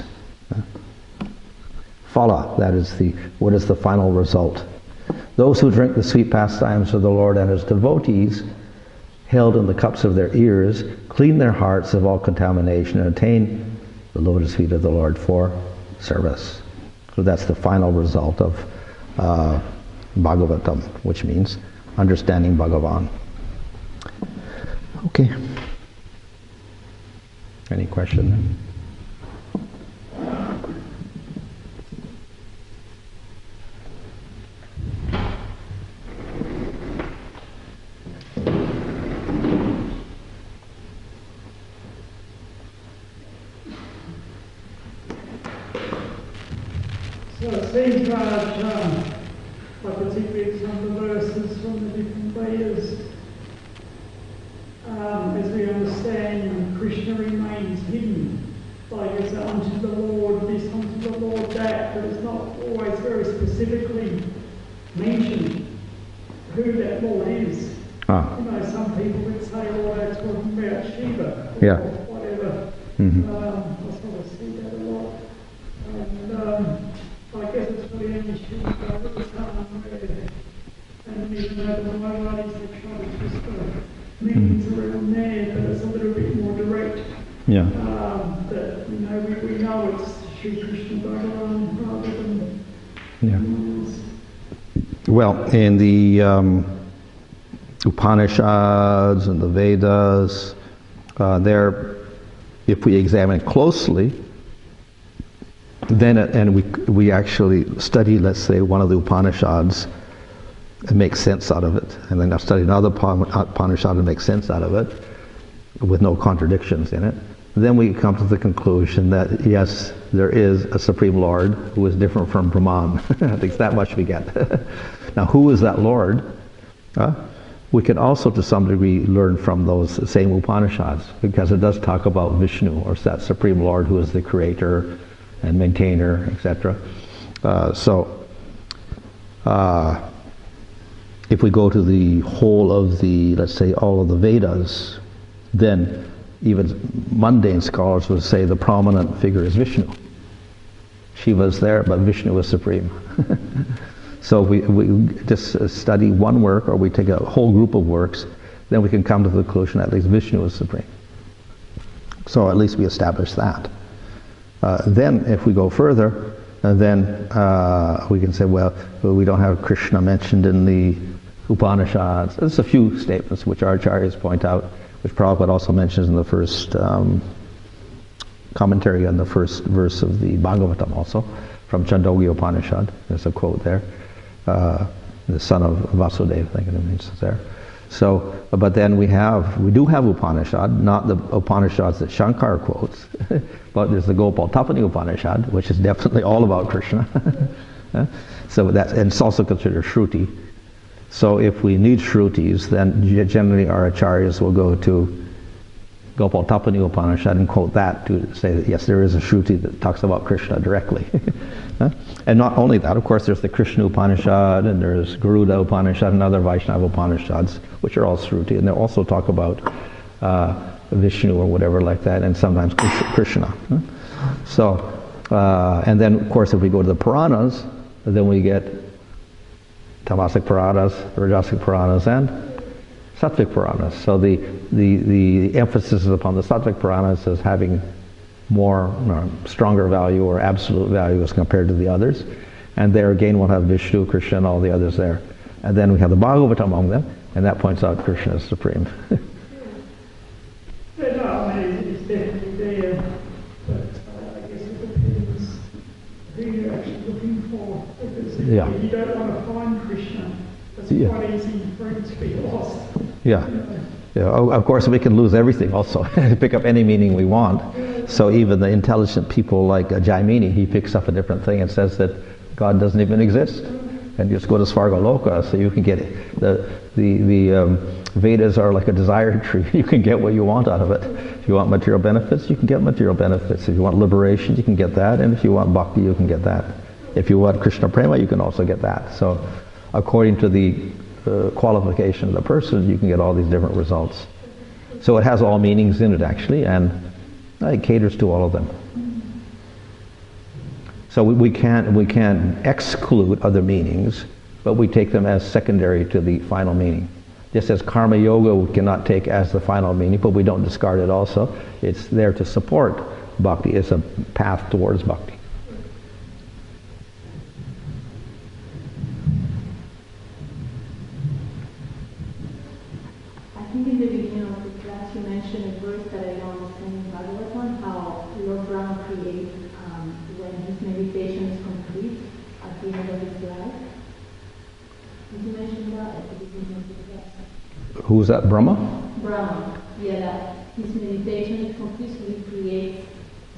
Phala, that is what is the final result. Those who drink the sweet pastimes of the Lord and his devotees, held in the cups of their ears, clean their hearts of all contamination and attain the lotus feet of the Lord for service. So that's the final result of Bhagavatam, which means understanding Bhagavan. Okay. Any question? So it seems Raj, I particularly some of the verses from the different Vedas, as we understand, Krishna remains hidden. Like it's unto the Lord this, unto the Lord that, but it's not always very specifically mentioned who that Lord is. Ah. You know, some people would say, oh, that's talking about Shiva, or Yeah. whatever. Mm-hmm. I sort of see that a lot. And I guess it's for the only Shiva at the time where, and even though the Maharadis have tried to twist the meanings around there, but it's a little bit more direct. Yeah. That, you know, we know it's Sri Krishna Bhagavan rather than Yeah. Well, in the Upanishads and the Vedas, if we examine closely, then and we actually study, let's say, one of the Upanishads and make sense out of it, and then I study another Upanishad and make sense out of it with no contradictions in it. Then we come to the conclusion that yes, there is a Supreme Lord who is different from Brahman. At least that much we get. Now, who is that Lord? We can also, to some degree, learn from those same Upanishads, because it does talk about Vishnu, or that Supreme Lord who is the creator and maintainer, etc. If we go to the whole of the, let's say, all of the Vedas, then even mundane scholars would say the prominent figure is Vishnu. Shiva is there, but Vishnu is supreme. So we just study one work, or we take a whole group of works, then we can come to the conclusion at least Vishnu is supreme. So at least we establish that. Then if we go further, then we can say, well, we don't have Krishna mentioned in the Upanishads. There's a few statements which our acharyas point out, which Prabhupada also mentions in the first commentary on the first verse of the Bhagavatam also, from Chandogya Upanishad. There's a quote there. The son of Vasudeva, I think it means there. So, but then we do have Upanishad, not the Upanishads that Shankar quotes, but there's the Gopal Tapani Upanishad, which is definitely all about Krishna. So and it's also considered Shruti. So if we need Shrutis, then generally our acharyas will go to Gopal Tapani Upanishad and quote that to say that yes, there is a Shruti that talks about Krishna directly. And not only that, of course, there's the Krishna Upanishad, and there's Garuda Upanishad and other Vaishnava Upanishads, which are all Shruti, and they also talk about Vishnu or whatever like that, and sometimes Krishna. So, and then of course if we go to the Puranas, then we get Tamasic Puranas, Rajasic Puranas, and Sattvic Puranas. So the emphasis is upon the Sattvic Puranas as having more stronger value or absolute value as compared to the others. And there again we'll have Vishnu, Krishna, and all the others there. And then we have the Bhagavatam among them, and that points out Krishna is supreme. Yeah, no, I mean, it's definitely there, but I guess it depends who you're actually looking for. Because if you don't want to find Krishna, it's quite easy for him to be lost. Yeah. Yeah. Of course, we can lose everything also, pick up any meaning we want. So even the intelligent people like Jaimini, he picks up a different thing and says that God doesn't even exist. And you just go to Svargaloka, so you can get it. The Vedas are like a desire tree. You can get what you want out of it. If you want material benefits, you can get material benefits. If you want liberation, you can get that. And if you want bhakti, you can get that. If you want Krishna Prema, you can also get that. So according to the qualification of the person, you can get all these different results. So it has all meanings in it, actually, and it caters to all of them. So we can't exclude other meanings, but we take them as secondary to the final meaning. Just as karma yoga we cannot take as the final meaning, but we don't discard it also. It's there to support bhakti. It's a path towards bhakti. I think in the beginning of the class you mentioned a verse that I don't understand in Bhagavatam, how Lord Brahma creates when his meditation is complete at the end of his life. Did you mention that at the beginning of the class? Who's that, Brahma? Brahma, yeah, that his meditation is complete, so he creates.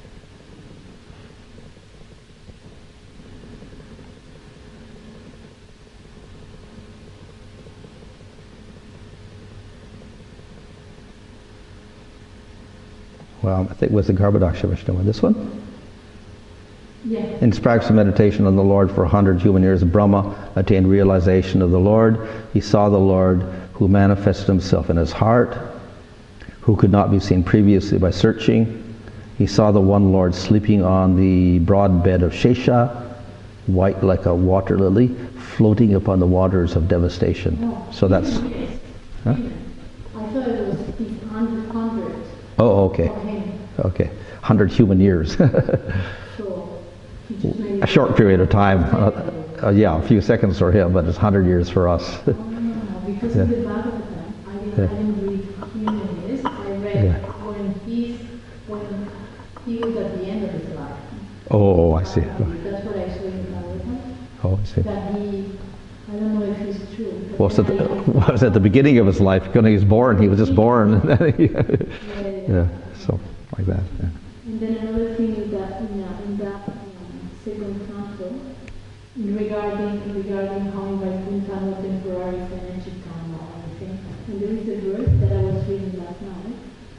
Well, I think it was the Garbhodaksha Vaishnava. This one? Yeah. In his practice of meditation on the Lord for 100 human years, Brahma attained realization of the Lord. He saw the Lord who manifested himself in his heart, who could not be seen previously by searching. He saw the one Lord sleeping on the broad bed of Shesha, white like a water lily, floating upon the waters of devastation. No. So that's... Huh? I thought it was these 100. Oh, okay. Okay. Okay. 100 human years. So he just made A short period of time. Yeah, a few seconds for him, but it's 100 years for us. No, because Yeah. in the Bhagavatam, I didn't read human years. I read Yeah. when he was at the end of his life. Oh, I see. That's what I saw in the Bhagavatam. Oh, I see. That I don't know if it's true. but Was then at the beginning of his life, when he was born, he was just born. Yeah, so like that. Yeah. And then another thing is that in that second canto, regarding how in Vaikuntha no temporary energy come or anything, and there is a verse that I was reading last night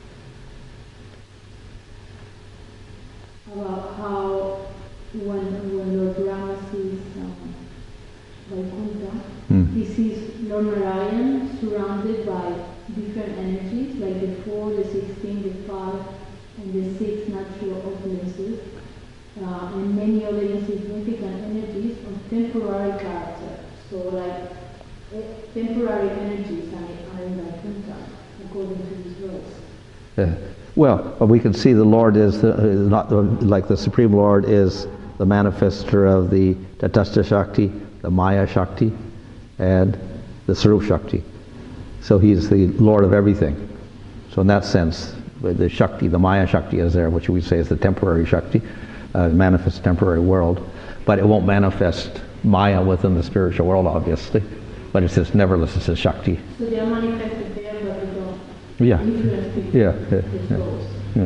about how when Lord Brahma sees Vaikuntha, he sees Lord Narayan surrounded by different energies, like the 4, the 16, the 5, and the 6 natural opulences, and many other insignificant energies of temporary character. So like temporary energies are in Vaikuntha, according to this verse. Yeah. Well, we can see the Lord is like the Supreme Lord is the manifester of the Tatastha Shakti, the Maya Shakti, and the Sarup Shakti. So he's the Lord of everything. So in that sense, the Shakti, the Maya Shakti is there, which we say is the temporary Shakti, manifests temporary world. But it won't manifest Maya within the spiritual world, obviously. But it's just nevertheless, it's a Shakti. So they are manifested there, but they don't Yeah. influence people. Yeah. The souls. Yeah.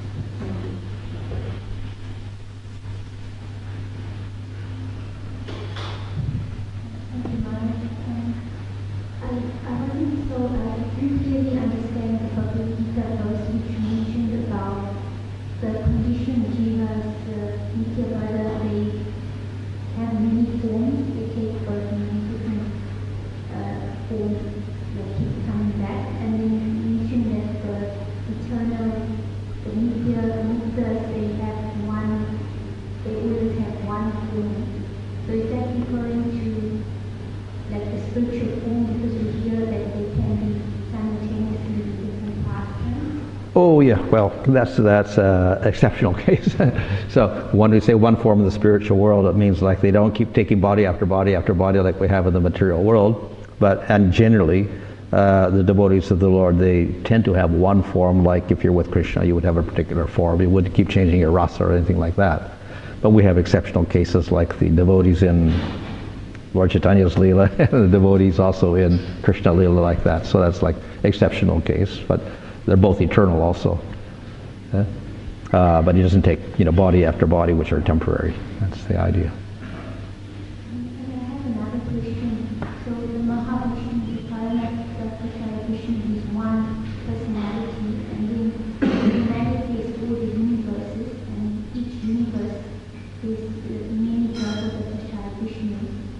I wasn't so, I didn't really understand the Bhagavad Gita verse which mentioned about the conditioned jivas, Nitya, whether they have many forms, they take birth in many different forms that keep coming back, and then you mentioned that the eternal, the Nitya, Muktas, they have one, they always have one form. So is that referring to like the spiritual form, because we hear that they can be simultaneously in different pastimes? Oh yeah, well that's exceptional case. So when we say one form of the spiritual world, it means like they don't keep taking body after body after body like we have in the material world. And generally, the devotees of the Lord, they tend to have one form. Like if you're with Krishna, you would have a particular form. You wouldn't keep changing your rasa or anything like that. But we have exceptional cases like the devotees in Lord Chaitanya's Leela, and the devotees also in Krishna Leela like that. So that's like exceptional case, but they're both eternal also. But he doesn't take body after body, which are temporary. That's the idea. And I have another question. So the Mahavishnu, the Paramahansa Vishnu is one personality, and then he manifests all the universes, and each universe is many Bhagavata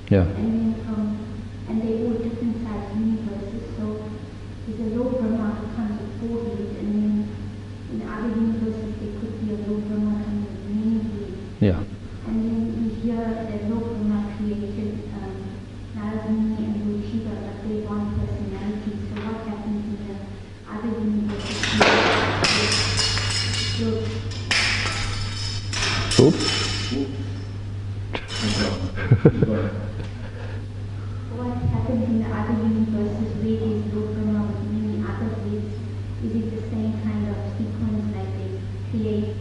Yeah. And they all different sized universes. So there's a Lord Brahma who comes with 4 heads, and then in other universes there could be a Lord Brahma coming with many heads. Yeah. And then we hear that Lord Brahma created Narayana and Lord Shiva, but they're one personality. So what happens in the other universes? Oops. What happens in the other universes where there's Lord Brahma with many other heads? Is it the same kind of sequence, like they create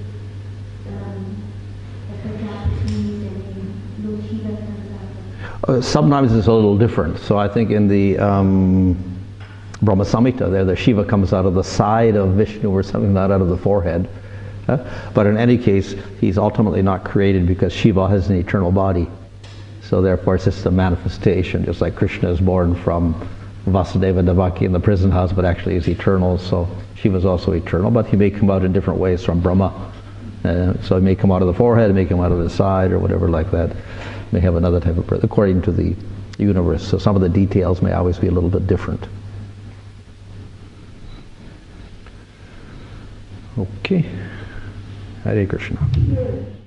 the Prajapatis and then Lord Shiva comes out? Sometimes it's a little different. So I think in the Brahma Samhita there, the Shiva comes out of the side of Vishnu or something, not out of the forehead. But in any case, he's ultimately not created because Shiva has an eternal body. So therefore it's just a manifestation, just like Krishna is born from Vasudeva Devaki in the prison house, but actually is eternal. So Shiva is also eternal, but he may come out in different ways from Brahma. So he may come out of the forehead, he may come out of the side, or whatever like that. May have another type of birth, according to the universe. So some of the details may always be a little bit different. Okay. Hare Krishna.